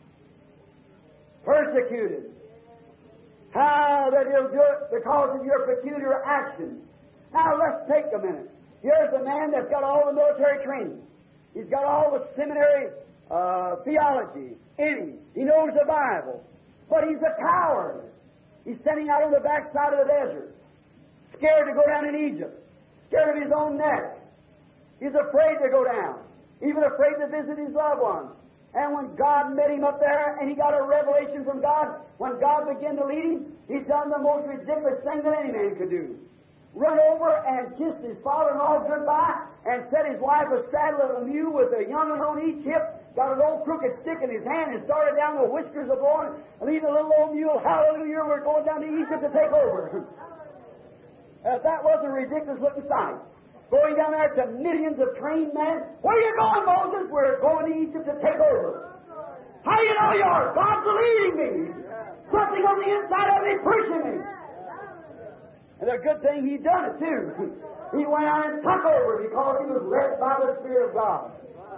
Persecuted. How that He'll do it because of your peculiar actions. Now let's take a minute. Here's a man that's got all the military training. He's got all the seminary theology in him. He knows the Bible. But he's a coward. He's standing out on the backside of the desert, scared to go down in Egypt, scared of his own neck. He's afraid to go down, even afraid to visit his loved ones. And when God met him up there and he got a revelation from God, when God began to lead him, he's done the most ridiculous thing that any man could do. Run over and kissed his father-in-law goodbye and set his wife astraddle of a mule with a young'un on each hip, got an old crooked stick in his hand and started down the whiskers of blowing, lead a little old mule, hallelujah, we're going down to Egypt to take over. That was a ridiculous looking sight. Going down there to millions of trained men. Where are you going, Moses? We're going to Egypt to take over. How do you know you are? God's leading me. Something on the inside of me pushing me. And the good thing He done it too. He went out and took over because he was led by the Spirit of God.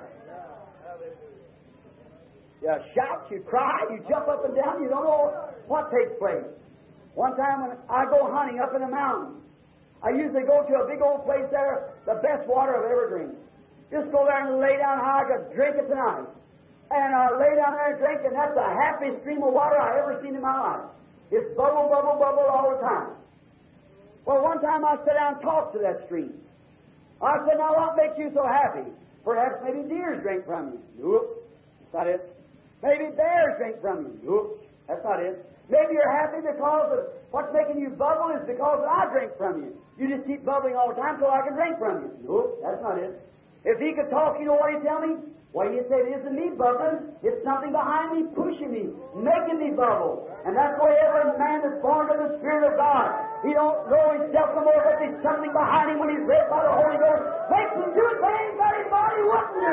You shout, you cry, you jump up and down, you don't know what takes place. One time when I go hunting up in the mountains, I usually go to a big old place there, the best water I've ever drank. Just go there and lay down how I could drink it tonight. And I lay down there and drink, and that's the happiest stream of water I ever seen in my life. It's bubble, bubble, bubble all the time. Well, one time I sat down and talked to that stream. I said, now what makes you so happy? Perhaps maybe deers drink from you. Nope, that's not it. Maybe bears drink from you. Nope, that's not it. Maybe you're happy because of what's making you bubble is because I drink from you. You just keep bubbling all the time so I can drink from you. Nope, that's not it. If He could talk, you know what He'd tell me? Well, He'd say, it isn't me bubbling. It's something behind me pushing me, making me bubble. And that's the way every man that's born of the Spirit of God. He don't know himself no more, but there's something behind him when he's led by the Holy Ghost. Makes him do things that his body wouldn't do.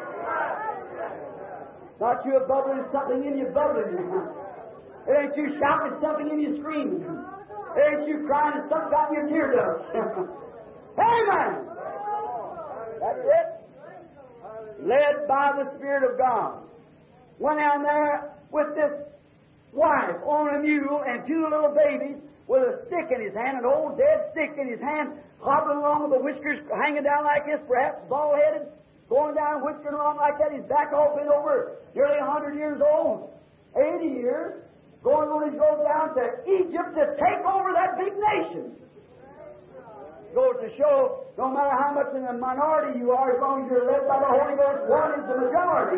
Not you a bubbling, something in you bubbling. It ain't you shouting, something in you screaming. It ain't you crying, and something got in your tear ducts. Amen! That's it. Led by the Spirit of God. Went down there with this wife on a mule and 2 little babies with a stick in his hand, an old dead stick in his hand, hobbling along with the whiskers hanging down like this, perhaps bald-headed, going down, whiskering along like that. His back all bent over, nearly 100 years old, 80 years, going on his road down to Egypt to take over that big nation. Goes to show, no matter how much in the minority you are, as long as you're led by the Holy Ghost, one is the majority.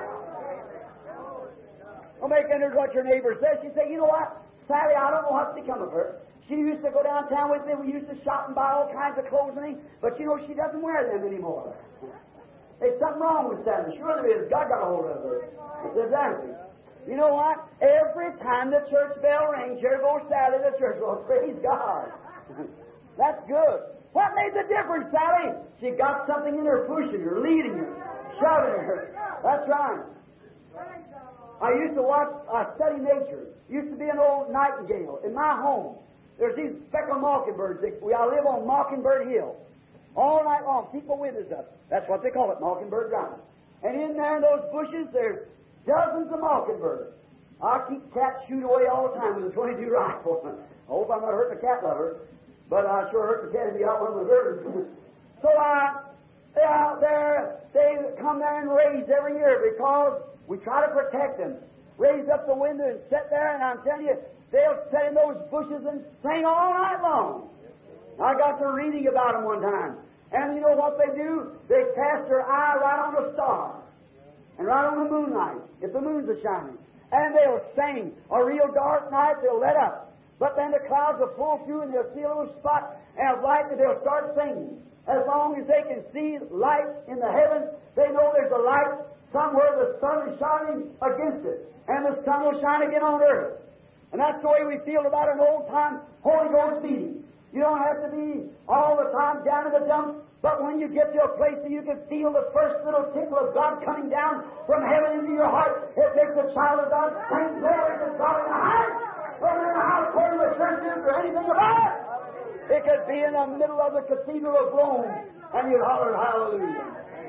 Don't make any what your neighbor says. You say, you know what, Sally, I don't know what's become of her. She used to go downtown with me. We used to shop and buy all kinds of clothes and things. But you know, she doesn't wear them anymore. There's something wrong with Sally. Sure there is. God got a hold of her. That's exactly. You know what? Every time the church bell rings, here goes Sally to the church. Well, praise God. That's good. What made the difference, Sally? She got something in her pushing her, leading her, shoving her. That's right. I used to study nature. Used to be an old nightingale in my home. There's these speckled mockingbirds. I live on Mockingbird Hill. All night long, keep my windows up. That's what they call it, Mockingbird Drive. And in there in those bushes, there's dozens of mockingbirds. I keep cats shoot away all the time with a 22 rifle. I hope I'm not hurting a cat lover, but I sure hurt the cat if he got one of my birds. So they're out there, they come there and raise every year because we try to protect them. Raise up the window and sit there, and I'm telling you, they'll sit in those bushes and sing all night long. I got to reading about them one time. And you know what they do? They cast their eye right on the stars and right on the moonlight, if the moon's a shining. And they'll sing. A real dark night, they'll let up. But then the clouds will pull through and they'll see a little spot and of light and they'll start singing. As long as they can see light in the heavens, they know there's a light somewhere the sun is shining against it. And the sun will shine again on earth. And that's the way we feel about an old-time Holy Ghost meeting. You don't have to be all the time down in the dumps, but when you get to a place that you can feel the first little tickle of God coming down from heaven into your heart, it makes a child of God sing glory to God in the highest. Whether in the house, or in the churches, or anything about it. It could be in the middle of the Cathedral of Rome, and you'd holler, hallelujah.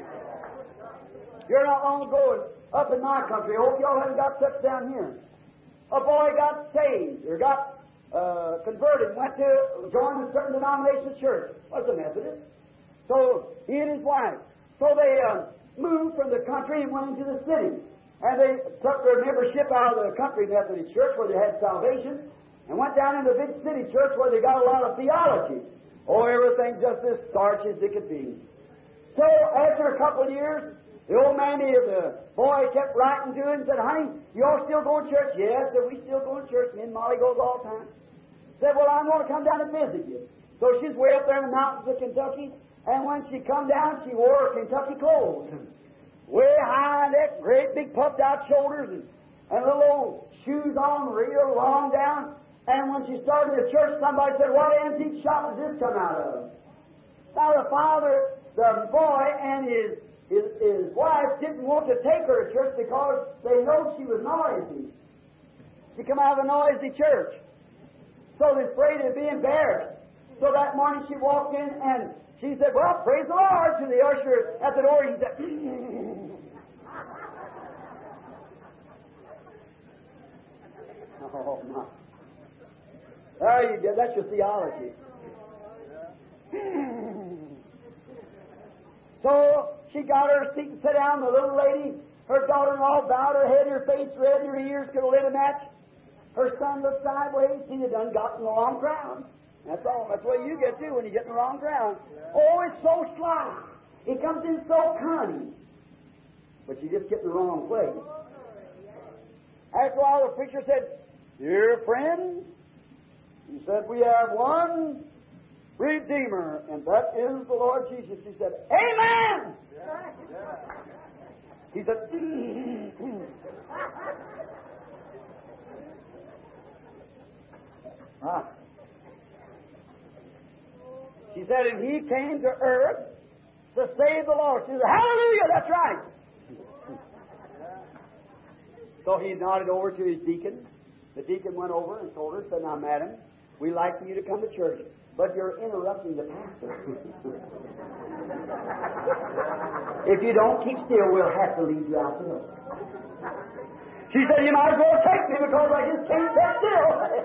You're not long ago up in my country. I hope y'all haven't got such down here. A boy got saved, or got converted, went to join a certain denomination church. Was a Methodist. So he and his wife. So they moved from the country and went into the city. And they took their membership out of the country Methodist church where they had salvation and went down into the big city church where they got a lot of theology. Oh, everything just as starchy as it could be. So after a couple of years, the old man, the boy kept writing to him and said, honey, you all still going to church? Yes, said, we still going to church. Me and Molly goes all the time. Said, well, I'm going to come down and visit you. So she's way up there in the mountains of Kentucky, and when she come down, she wore her Kentucky clothes. Way high neck, great big puffed out shoulders, and little old shoes on, real long down. And when she started the church, somebody said, what antique shop does this come out of? Now the father, the boy, and his wife didn't want to take her to church because they know she was noisy. She come out of a noisy church. So they're afraid of being embarrassed. So that morning she walked in and she said, well, praise the Lord, to the usher at the door. He said, oh, my. There you go. That's your theology. So she got her seat and sat down. The little lady, her daughter-in-law, bowed her head, her face red, and her ears could have lit a match. Her son looked sideways. He had done got in the wrong crowd. That's all. That's what you get to when you get in the wrong crowd. Oh, it's so sly. It comes in so cunning. But you just get in the wrong place. After a while, the preacher said, dear friend, he said, we have one Redeemer, and that is the Lord Jesus. He said, amen! He said, ah. She said, and he came to earth to save the lost. She said, hallelujah, that's right. So he nodded over to his deacon. The deacon went over and told her, said, now, madam, we'd like for you to come to church, but you're interrupting the pastor. If you don't keep still, we'll have to leave you out the door. She said, you might as well take me because I just can't sit still.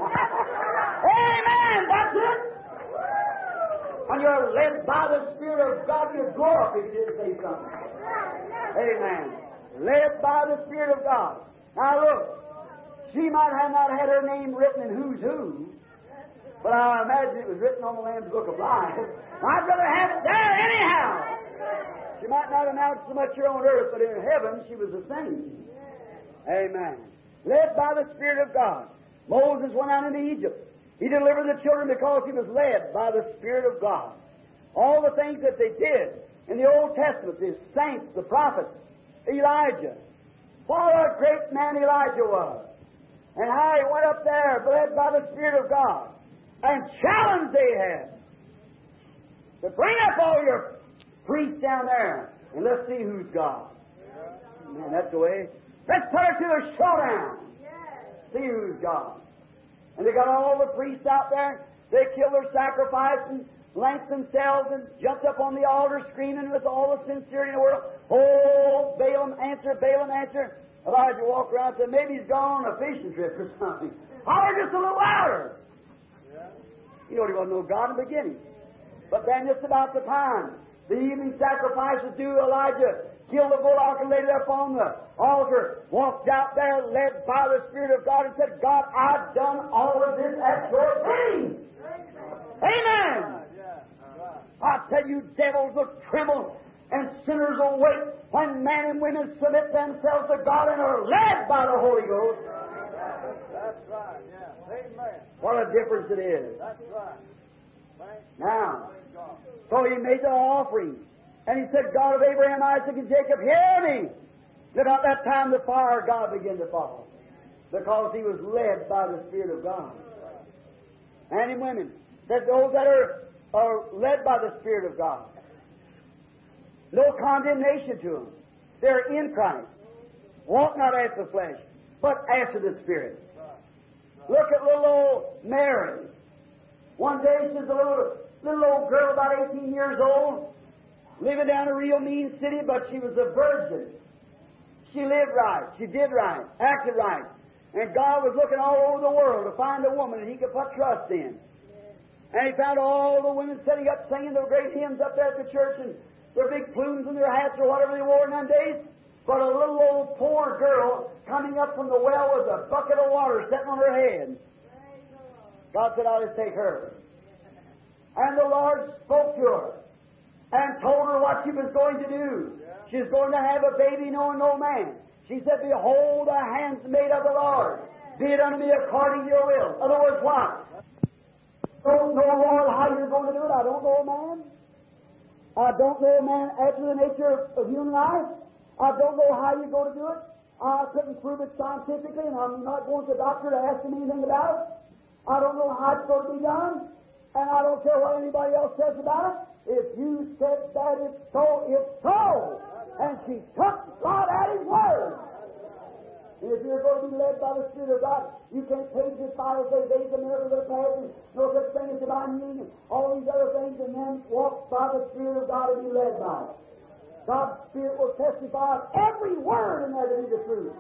Amen, that's it. When you're led by the Spirit of God, you grow up if you didn't say something. Amen. Led by the Spirit of God. Now look, she might have not had her name written in Who's Who, but I imagine it was written on the Lamb's Book of Life. I'd rather have it there anyhow. She might not amount so much here on earth, but in heaven she was the same. Amen. Led by the Spirit of God. Moses went out into Egypt. He delivered the children because he was led by the Spirit of God. All the things that they did in the Old Testament, the saints, the prophets, Elijah. What a great man Elijah was. And how he went up there led by the Spirit of God and challenged Ahab to bring up all your priests down there and let's see who's God. Man, that's the way. Let's put it to a showdown. See who's God. And they got all the priests out there. They killed their sacrifice and lanced themselves and jumped up on the altar screaming with all the sincerity in the world. Oh, Balaam answer, Balaam answer. Elijah walked around and said, maybe he's gone on a fishing trip or something. Holler just a little louder. You know, he wasn't no God in the beginning. But then just about the time the evening sacrifice was due, Elijah killed the bullock and laid it up on the altar, walked out there led by the Spirit of God and said, God, I've done all of this at your bidding. Amen. I tell you, devils will tremble and sinners will wait when men and women submit themselves to God and are led by the Holy Ghost. That's right, yeah. Amen. What a difference it is. That's right. Now, so he made the offering. And he said, God of Abraham, Isaac, and Jacob, hear me. And about that time the fire of God began to fall. Because he was led by the Spirit of God. Men and women, that those that are led by the Spirit of God, no condemnation to them. They're in Christ. Walk not after the flesh, but after the Spirit. Look at little old Mary. One day she's a little old girl about 18 years old, living down a real mean city, but she was a virgin. She lived right. She did right. Acted right. And God was looking all over the world to find a woman that He could put trust in. And He found all the women sitting up singing their great hymns up there at the church and their big plumes and their hats or whatever they wore in them days. But a little old poor girl coming up from the well with a bucket of water sitting on her head. God said, I'll just take her. And the Lord spoke to her and told her what she was going to do. She's going to have a baby knowing no man. She said, behold, the handmaid of the Lord. Be it unto me according to your will. In other words, what? Don't know, Lord, how you're going to do it. I don't know a man. I don't know a man after the nature of you and I. I don't know how you're going to do it. I couldn't prove it scientifically, and I'm not going to the doctor to ask him anything about it. I don't know how it's going to be done, and I don't care what anybody else says about it. If you said that it's so, it's so. And she took God at His word. And if you're going to be led by the Spirit of God, you can't page this Bible, say days and miracles are past, and no such thing as divine healing, and all these other things, and then walk by the Spirit of God and be led by it. God's Spirit will testify of every word in there to be the truth.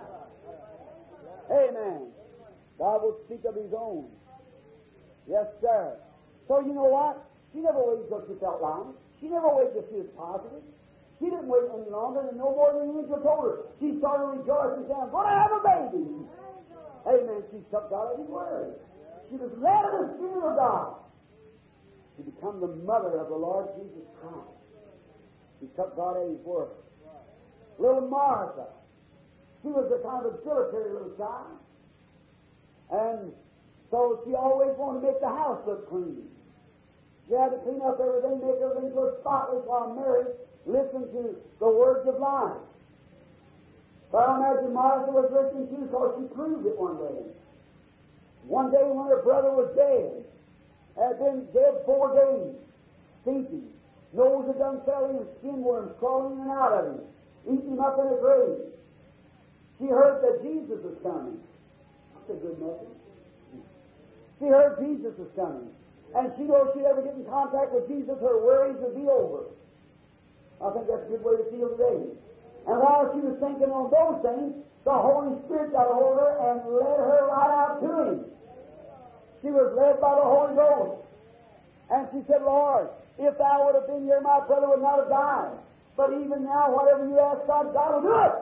Amen. God will speak of His own. Yes, sir. So you know what? She never waited until she felt lying. She never waited until she was positive. She didn't wait any longer than no more than the angel told her. She started rejoicing, saying, I'm going to have a baby. Amen. She took God at His word. She was led of the Spirit of God to become the mother of the Lord Jesus Christ. She took God at His word. Little Martha, she was a kind of dilatory little child. And so she always wanted to make the house look clean. She had to clean up everything, make everything look spotless while Mary listened to the words of life. But I imagine Martha was listening too, because she proved it one day. One day when her brother was dead, had been dead 4 days, stinking. Nose had done fell in, skin worms crawling in and out of him, eating him up in a grave. She heard that Jesus was coming. That's a good message. She heard Jesus was coming. And she knows if she'd ever get in contact with Jesus, her worries would be over. I think that's a good way to feel today. And while she was thinking on those things, the Holy Spirit got a hold of her and led her right out to Him. She was led by the Holy Ghost. And she said, Lord, if Thou would have been here, my brother would not have died. But even now, whatever you ask God, God will do it.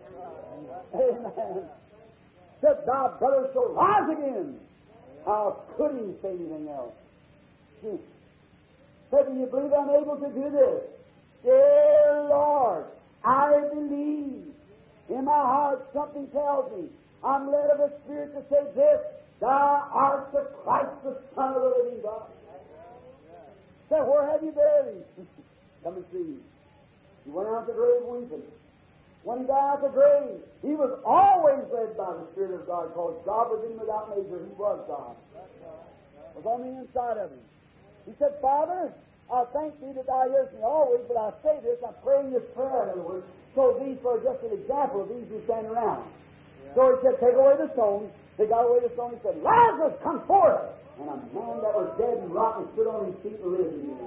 Amen. Said, Thy brother shall rise again. How could He say anything else? She said, do you believe I'm able to do this? Dear Lord, I believe. In my heart something tells me I'm led of the Spirit to say this, Thou art the Christ, the Son of the living God. Said, where have you buried Him? Come and see. He went out the grave weeping. When He got out the grave, He was always led by the Spirit of God, because God was in Him without measure. He was God. It was on the inside of Him. He said, Father, I thank Thee that Thou hearest me always, but I say this, I'm praying this prayer, in other words, so these are just an example of these who stand around. So He said, take away the stone. They got away the stone. He said, Lazarus, come forth. And a man that was dead and rotten stood on his feet and lived again.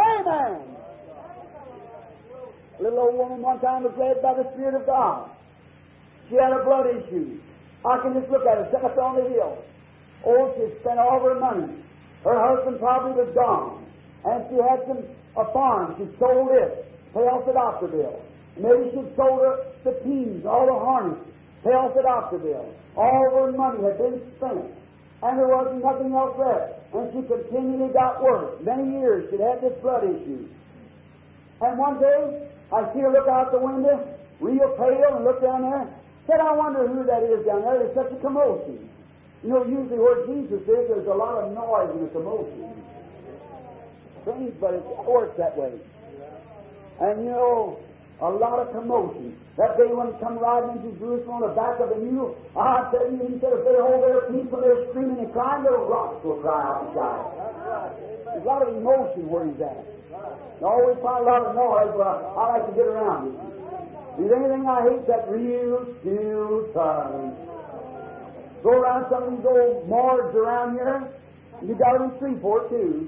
Amen. A little old woman one time was led by the Spirit of God. She had a blood issue. I can just look at her sitting up on the hill. Oh, she spent all of her money. Her husband probably was gone. And she had a farm. She sold it, pay off the doctor bill. Maybe she'd sold the teams, all the harness, pay off the doctor bill. All her money had been spent. And there wasn't nothing else left. And she continually got worse. Many years she'd had this blood issue. And one day, I see her look out the window, real pale, and look down there. Said, I wonder who that is down there. There's such a commotion. You know, usually where Jesus is, there's a lot of noise and a commotion. Strange, but it works that way. And you know, a lot of commotion. That day when he come riding into Jerusalem on the back of the mule, I tell you, he said, if they hold their peace when they're screaming and crying, little rocks will cry out and shout. There's a lot of emotion where he's at. I always find a lot of noise, but I like to get around it. If there's anything I hate, that real still silence. Go around some of these old morgues around here. You got them in Shreveport, too.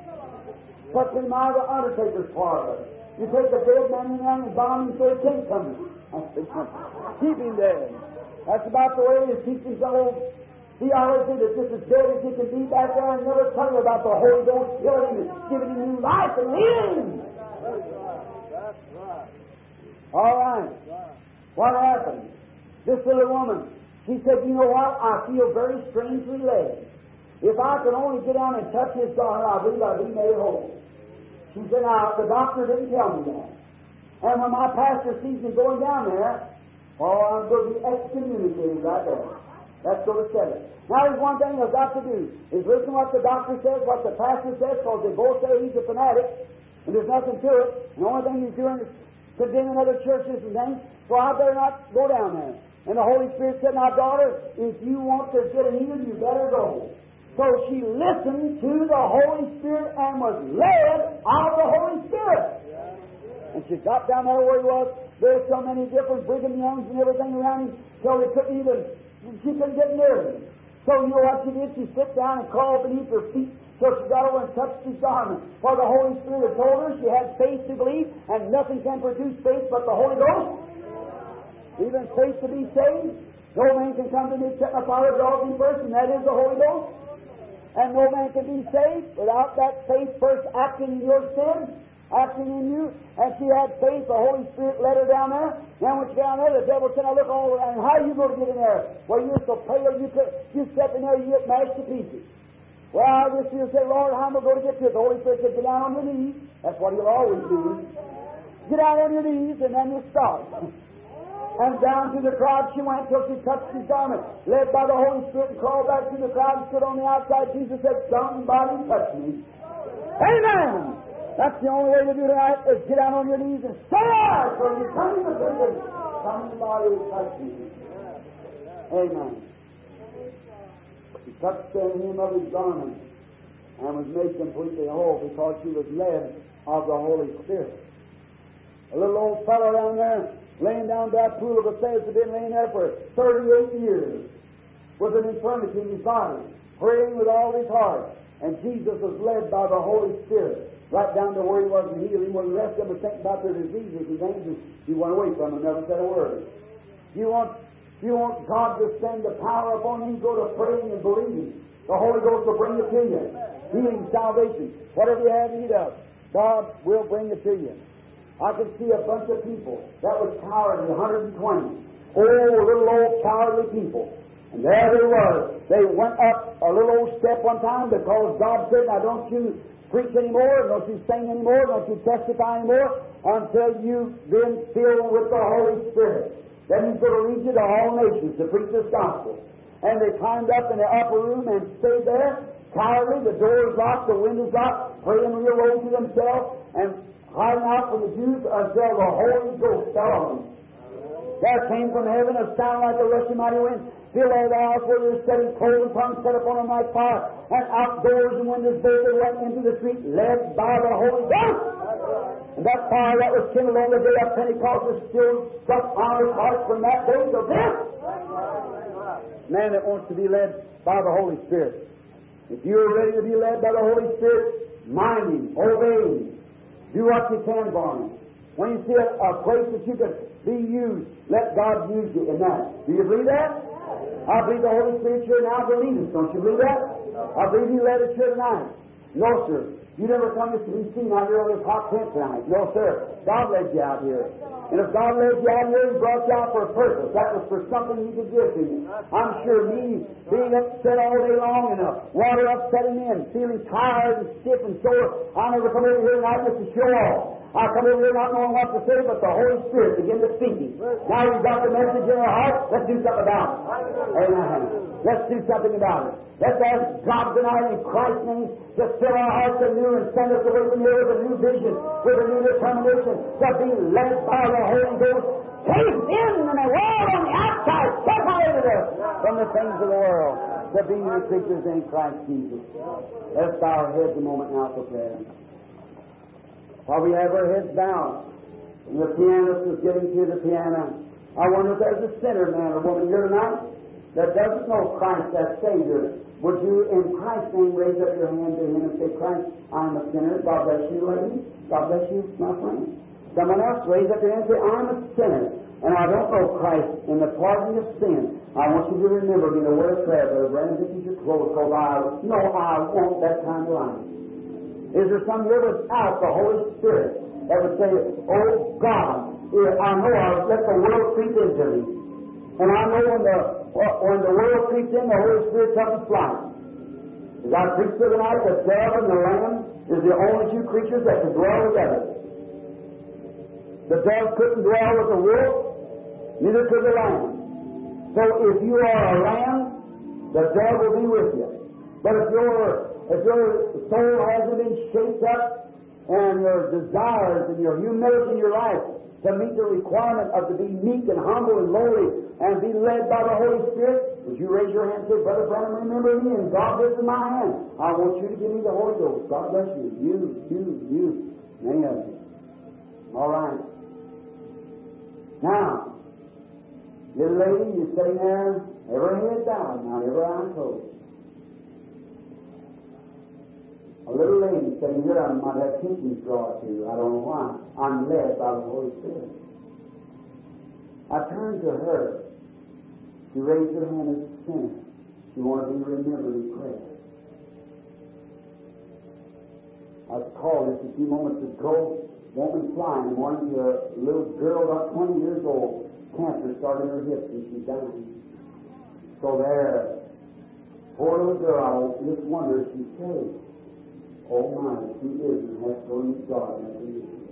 Put them out of the undertaker's parlor. You take the dead man in there and bomb him so he can't come in. Keep him dead. That's about the way he's teaching some old theology that just as dead as he can be back there and never tell you about the Holy Ghost killing him and giving him new life and healing. That's right. All right. What happened? This little woman, she said, you know what? I feel very strangely led. If I could only get down and touch his daughter, I believe I'd be made whole. She said, now, the doctor didn't tell me that. And when my pastor sees me going down there, I'm going to be excommunicated right there. That's going to set it. Now, there's one thing I've got to do, is listen what the doctor says, what the pastor says, because they both say he's a fanatic, and there's nothing to it. And the only thing he's doing is condemning other churches and things, so I better not go down there. And the Holy Spirit said, now, daughter, if you want to get healed, you better go. So she listened to the Holy Spirit and was led of the Holy Spirit. And she got down there where he was. There's so many different Brigham Youngs and everything around him, so she couldn't get near him. So you know what she did? She sat down and crawled beneath her feet. So she got over and touched his garment. For the Holy Spirit had told her she had faith to believe, and nothing can produce faith but the Holy Ghost. Even faith to be saved. No man can come to me except my Father draws him first, and that is the Holy Ghost. And no man can be saved without that faith first acting in your sin, acting in you. And she had faith, the Holy Spirit led her down there. Then when she got down there, the devil said, I look all around, how are you going to get in there? Well, you're so pale, you step in there, you get mashed to pieces. Well, I just say, Lord, how am I going to get to it? The Holy Spirit said, get down on your knees. That's what he'll always do. Get down on your knees, and then you start. And down through the crowd she went till she touched his garment, led by the Holy Spirit, and crawled back through the crowd and stood on the outside. Jesus said, somebody touch me. Amen! That's the only way to do that, is get down on your knees and say, so you come in the business. Somebody will touch me. Amen. She touched the hem of his garment and was made completely whole because she was led of the Holy Spirit. A little old fellow down there, laying down that pool of Bethesda, been laying there for 38 years with an infirmity in his body, praying with all his heart. And Jesus was led by the Holy Spirit right down to where he was and healed him, where the rest of them were thinking about their diseases and things, and he went away from them and never said a word. You want God to send the power upon you, go to praying and believing. The Holy Ghost will bring it to you. Healing, salvation, whatever you have need of, God will bring it to you. I could see a bunch of people that was cowardly, 120. Little old cowardly people. And there they were. They went up a little old step one time because God said, now don't you preach anymore, don't you sing anymore, don't you testify anymore until you've been filled with the Holy Spirit. Then He's going to lead you to all nations to preach this gospel. And they climbed up in the upper room and stayed there, cowardly, the doors locked, the windows locked, praying real low to themselves, and hiding out from the Jews until the Holy Ghost fell on them. There came from heaven a sound like a rushing mighty wind, filled all the house where they were sitting, cloven tongues set upon them like fire, and outdoors and windows there they went into the street, led by the Holy Ghost. And that fire that was kindled on the day of Pentecost is still struck on his heart from that day to this. Man that wants to be led by the Holy Spirit. If you're ready to be led by the Holy Spirit, mind Him, obey Him. Do what you can for Him. When you see a place that you could be used. Let God use you in that. Do you believe that? I believe the Holy Spirit here now believes. Don't you believe that? I believe He led us here tonight. No, sir. You never come to be seen out here on this hot tent tonight. No, sir. God led you out here. And if God led you out here, He brought you out for a purpose. That was for something He could give to you. I'm sure me being upset all day long and the water upsetting me and feeling tired and stiff and sore, I never come over here tonight just to show off. I come over here not knowing what to say, but the Holy Spirit began to speak it. Now we've got the message in our heart. Let's do something about it. Amen. Let's do something about it. Let's ask God tonight in Christ's name to fill our hearts anew and send us away from here with a new vision, with a new determination, to be led by the Holy Ghost. Caved in and the world on the outside separated us from the things of the world, to be new creatures in Christ Jesus. Let's bow our heads a moment now for prayer. While we have our heads bowed, and the pianist is getting to the piano, I wonder if there's a sinner man or woman here tonight that doesn't know Christ as Savior. Would you, in Christ's name, raise up your hand to Him and say, Christ, I'm a sinner. God bless you, lady. God bless you, my friend. Someone else, raise up your hand and say, I'm a sinner, and I don't know Christ in the pardon of sin. I want you to remember me in a word of prayer, Brother Brandon, this is your clothes, because I know I want that kind of life. Is there some here without the Holy Spirit that would say, oh God, I know I'll let the world creep into me. And I know when the world creeps in, the Holy Spirit comes flight. As I preached tonight, the dove and the lamb is the only two creatures that can dwell together. The dove couldn't dwell with the wolf, neither could the lamb. So if you are a lamb, the dove will be with you. But if your soul hasn't been shaped up, and your desires and your humility in your life to meet the requirement of to be meek and humble and lowly and be led by the Holy Spirit, would you raise your hand and say, Brother Branham, remember me, and God this is my hand. I want you to give me the Holy Ghost. God bless you. You. Many of you. All right. Now, little lady, you're sitting there, every head down, now every eye closed. A little lady sitting here, I might have teachings drawn to. I don't know why. I'm led by the Holy Spirit. I turned to her. She raised her hand as a sinner. She wanted to be remembered in prayer. I was called just a few moments ago, woman flying, one to a little girl about 20 years old. Cancer started in her hips and she's dying. So there, poor little girl, I just wonder if she's saved. Oh my, she is and has to meet God in every day.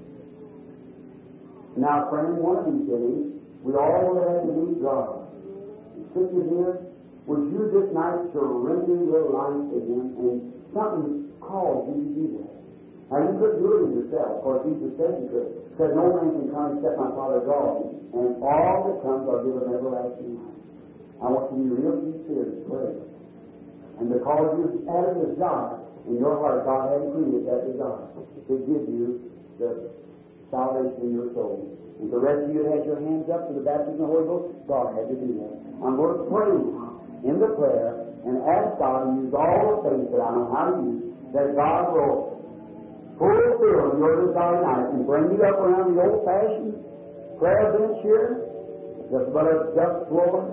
Now, friend, one of these days, we all will have to meet God. Sister here, would you this night surrender your life to Him, and something calls you to do that? Now, you couldn't do it yourself. Of course, Jesus said you could. He said, no man can come except my Father draws him, and all that comes I'll give him everlasting life. I want you to be real sincere in prayer. And because you've had a desire in your heart, God hadn't created that desire to give you the salvation in your soul. And the rest of you had your hands up for the baptism of the Holy Ghost, God had to do that. I'm going to pray now in the prayer and ask God to use all the faith that I know how to use, that God will fulfill your desire tonight and bring you up around the old-fashioned prayer bench here, just about a dust floor,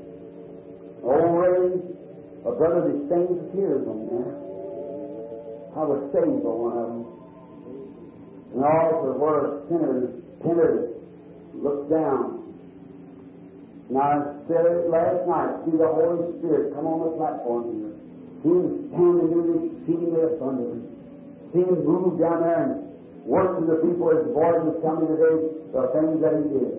old raised, a brother that stains tears on there. I was saved by one of them. An altar where sinners looked down. And I said it last night, see the Holy Spirit come on the platform here. See Him stand and do this exceedingly abundantly. See Him move down there and work to the people as the boys was coming today, the things that He did.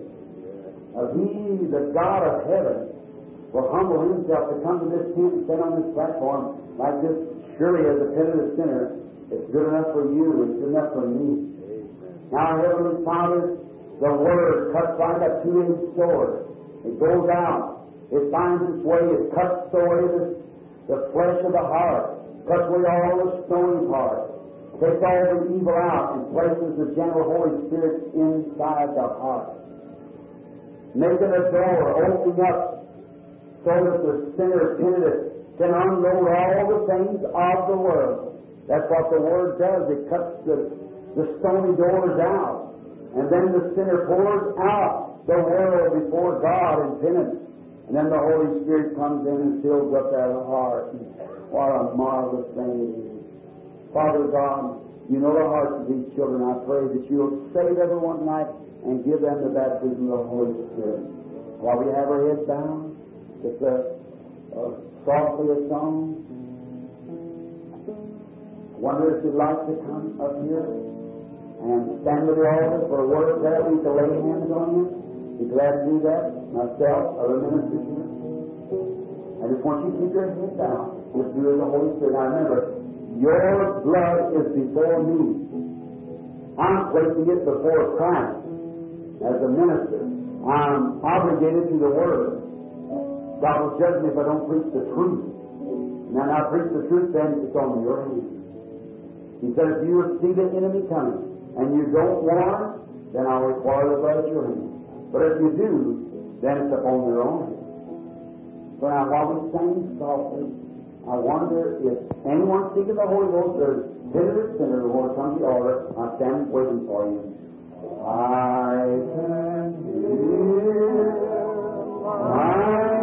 He, the God of heaven, will humble Himself to come to this tent and stand on this platform like this. Surely, as a penitent sinner, it's good enough for you, it's good enough for me. Amen. Now, Heavenly Father, the Word cuts like a two-edged sword. It goes out, it finds its way, it cuts away the flesh of the heart, cuts away all the stony part, takes all the evil out, and places the gentle Holy Spirit inside the heart, making a door, opening up, so that the sinner penitent can unload all the things of the world. That's what the Word does. It cuts the stony doors out. And then the sinner pours out the world before God in penance. And then the Holy Spirit comes in and fills up their heart. And what a marvelous thing it is. Father God, you know the hearts of these children. I pray that you'll save everyone tonight and give them the baptism of the Holy Spirit. While we have our heads down, just softly a song. I wonder if you'd like to come up here and stand with the altar for a word of prayer. We can lay hands on you. Be glad to do that. Myself, other ministers here. I just want you to keep your head down. Just do as the Holy Spirit. Now remember, your blood is before me. I'm placing it before Christ. As a minister, I'm obligated to the Word. God will judge me if I don't preach the truth. Now, I preach the truth, then it's on your hands. He said, if you see the enemy coming and you don't warn, then I'll require the blood at your hands. But if you do, then it's upon your own hands. So now, while we sing softly, I wonder if anyone seeking the Holy Ghost or sinner who will come to the altar, I stand waiting for you. I can hear my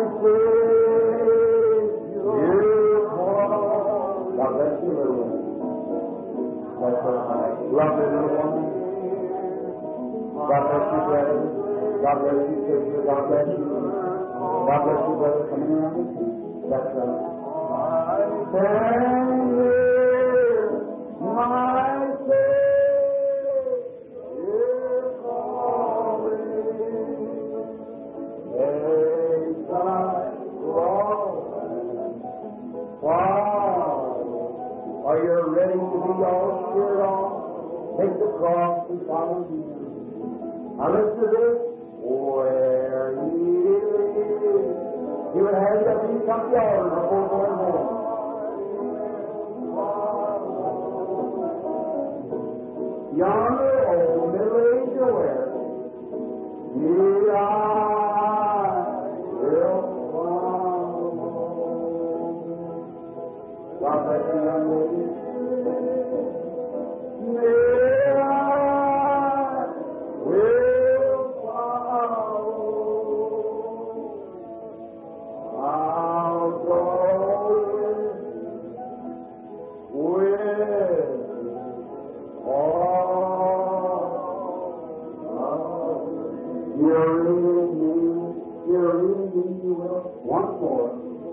Savior call. God bless you, little woman. That's a lovely little woman. God bless you, brother. God bless you, sister. God bless you. God bless you, brother. Come in around with you. That's right. I can hear my Savior calling. Take thy cross. Are you ready to be all cheered on? Take the cross and follow me. Now listen to this. Where He is, He would have you up and you come to the altar before going home. Yonder old middle-aged aware, here I will follow. God bless you, young ladies. Here I will follow. I'll go with you're leading me well. Once more.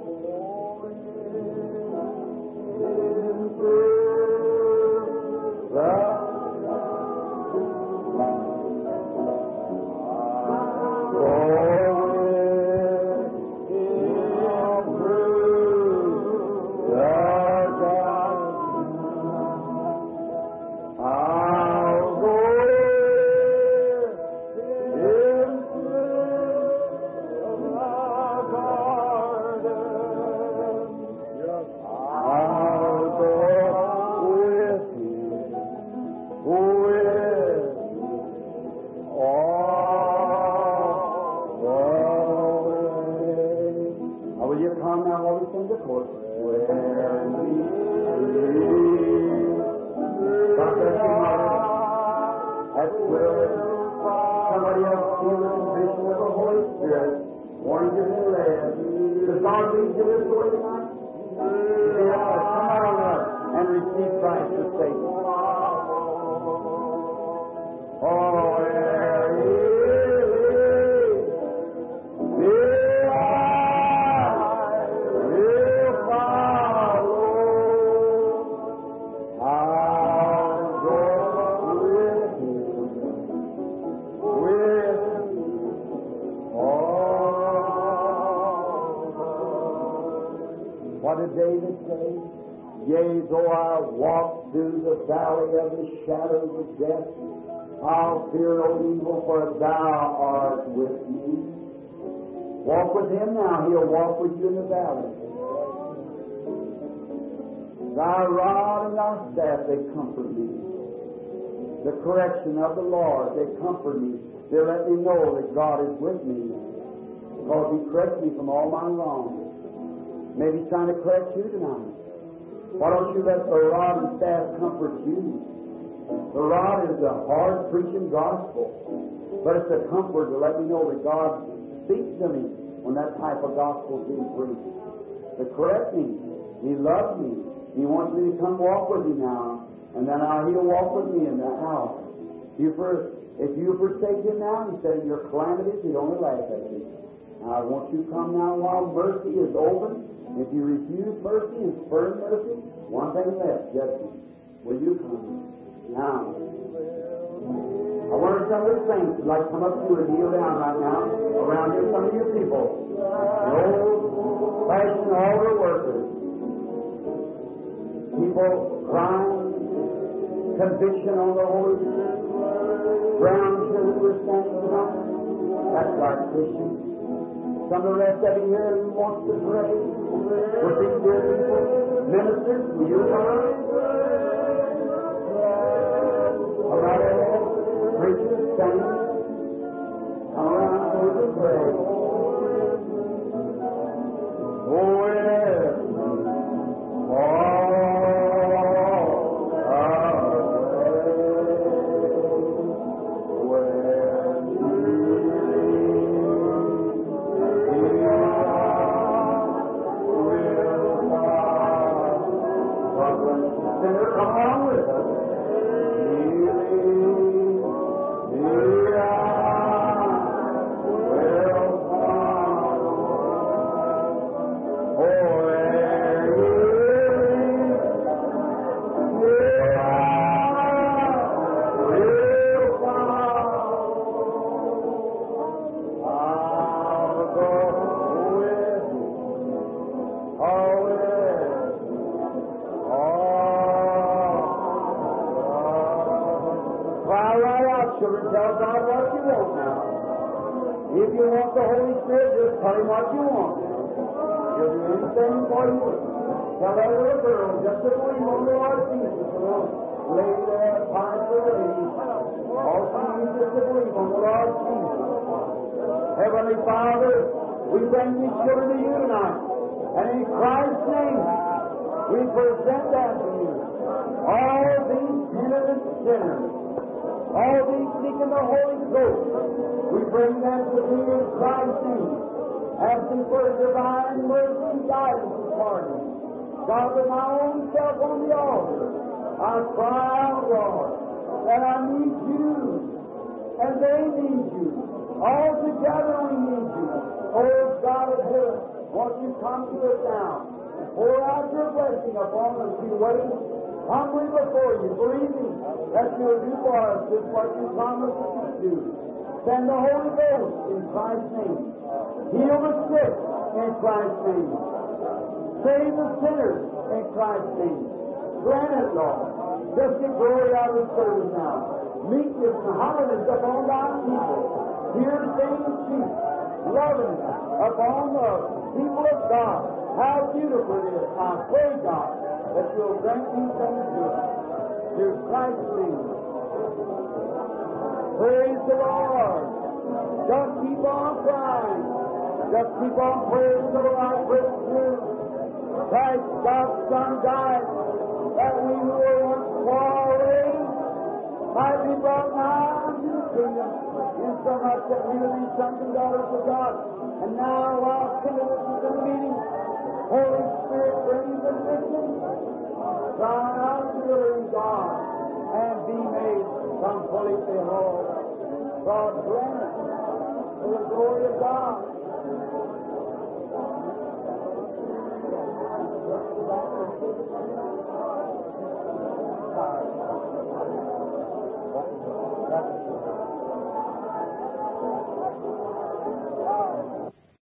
What did David say? Yea, though I walk through the valley of the shadows of death, I'll fear no evil, for thou art with me. Walk with Him now. He'll walk with you in the valley. Thy rod and thy staff, they comfort me. The correction of the Lord, they comfort me. They let me know that God is with me, because He corrects me from all my wrongs. Maybe He's trying to correct you tonight. Why don't you let the rod and staff comfort you? The rod is the hard preaching gospel. But it's a comfort to let me know that God speaks to me when that type of gospel is being preached. To correct me. He loves me. He wants me to come walk with Him now. And then He'll walk with me in that hour. If you forsake Him now, He said, in your calamities, He'll only laugh at you. Now, won't you come now while mercy is open? If you refuse mercy and spurn mercy, one thing left, judgment. Will you come now? I wonder if some of the saints would like to come up to you and kneel down right now around here, some of you people. The old-fashioned altar workers. People crying, conviction on the Holy Spirit. Brown children were standing up. That's like Christians. Some of the rest of you here who wants to pray with these dear people. Ministers, will you come? All right, preachers, saints, come around and we will pray. Oh, yes. Heavenly Father, we bring these children to you tonight. And in Christ's name, we present them to you. All these penitent sinners, all these seeking the Holy Ghost, we bring them to thee in Christ's name, asking for divine mercy and guidance and pardon. God, with my own self on the altar, I cry out, Lord, that I need you, and they need you. All together we need you. Oh, God of heaven, won't you come to us now and pour out your blessing upon us? We wait humbly before you, believing that you'll do for us just what you promised us to do. Send the Holy Ghost in Christ's name. Heal the sick in Christ's name. Save the sinners in Christ's name. Grant it, Lord. Just get glory out of the service now. Meekness and holiness upon thy people. Hear things cheap, loving upon the people of God. How beautiful it is. I pray, God, that you'll grant these things to us. Through Christ's name. Praise the Lord. Just keep on crying. Just keep on praying till the light breaks through. Christ, God's Son, died that we who were once far away might be brought nigh unto the kingdom, insomuch that we will be sons and daughters of God. And now, while Timothy is in the meeting, Holy Spirit brings us conviction. Cry out to the living God and be made completely whole. God grant it for the glory of God.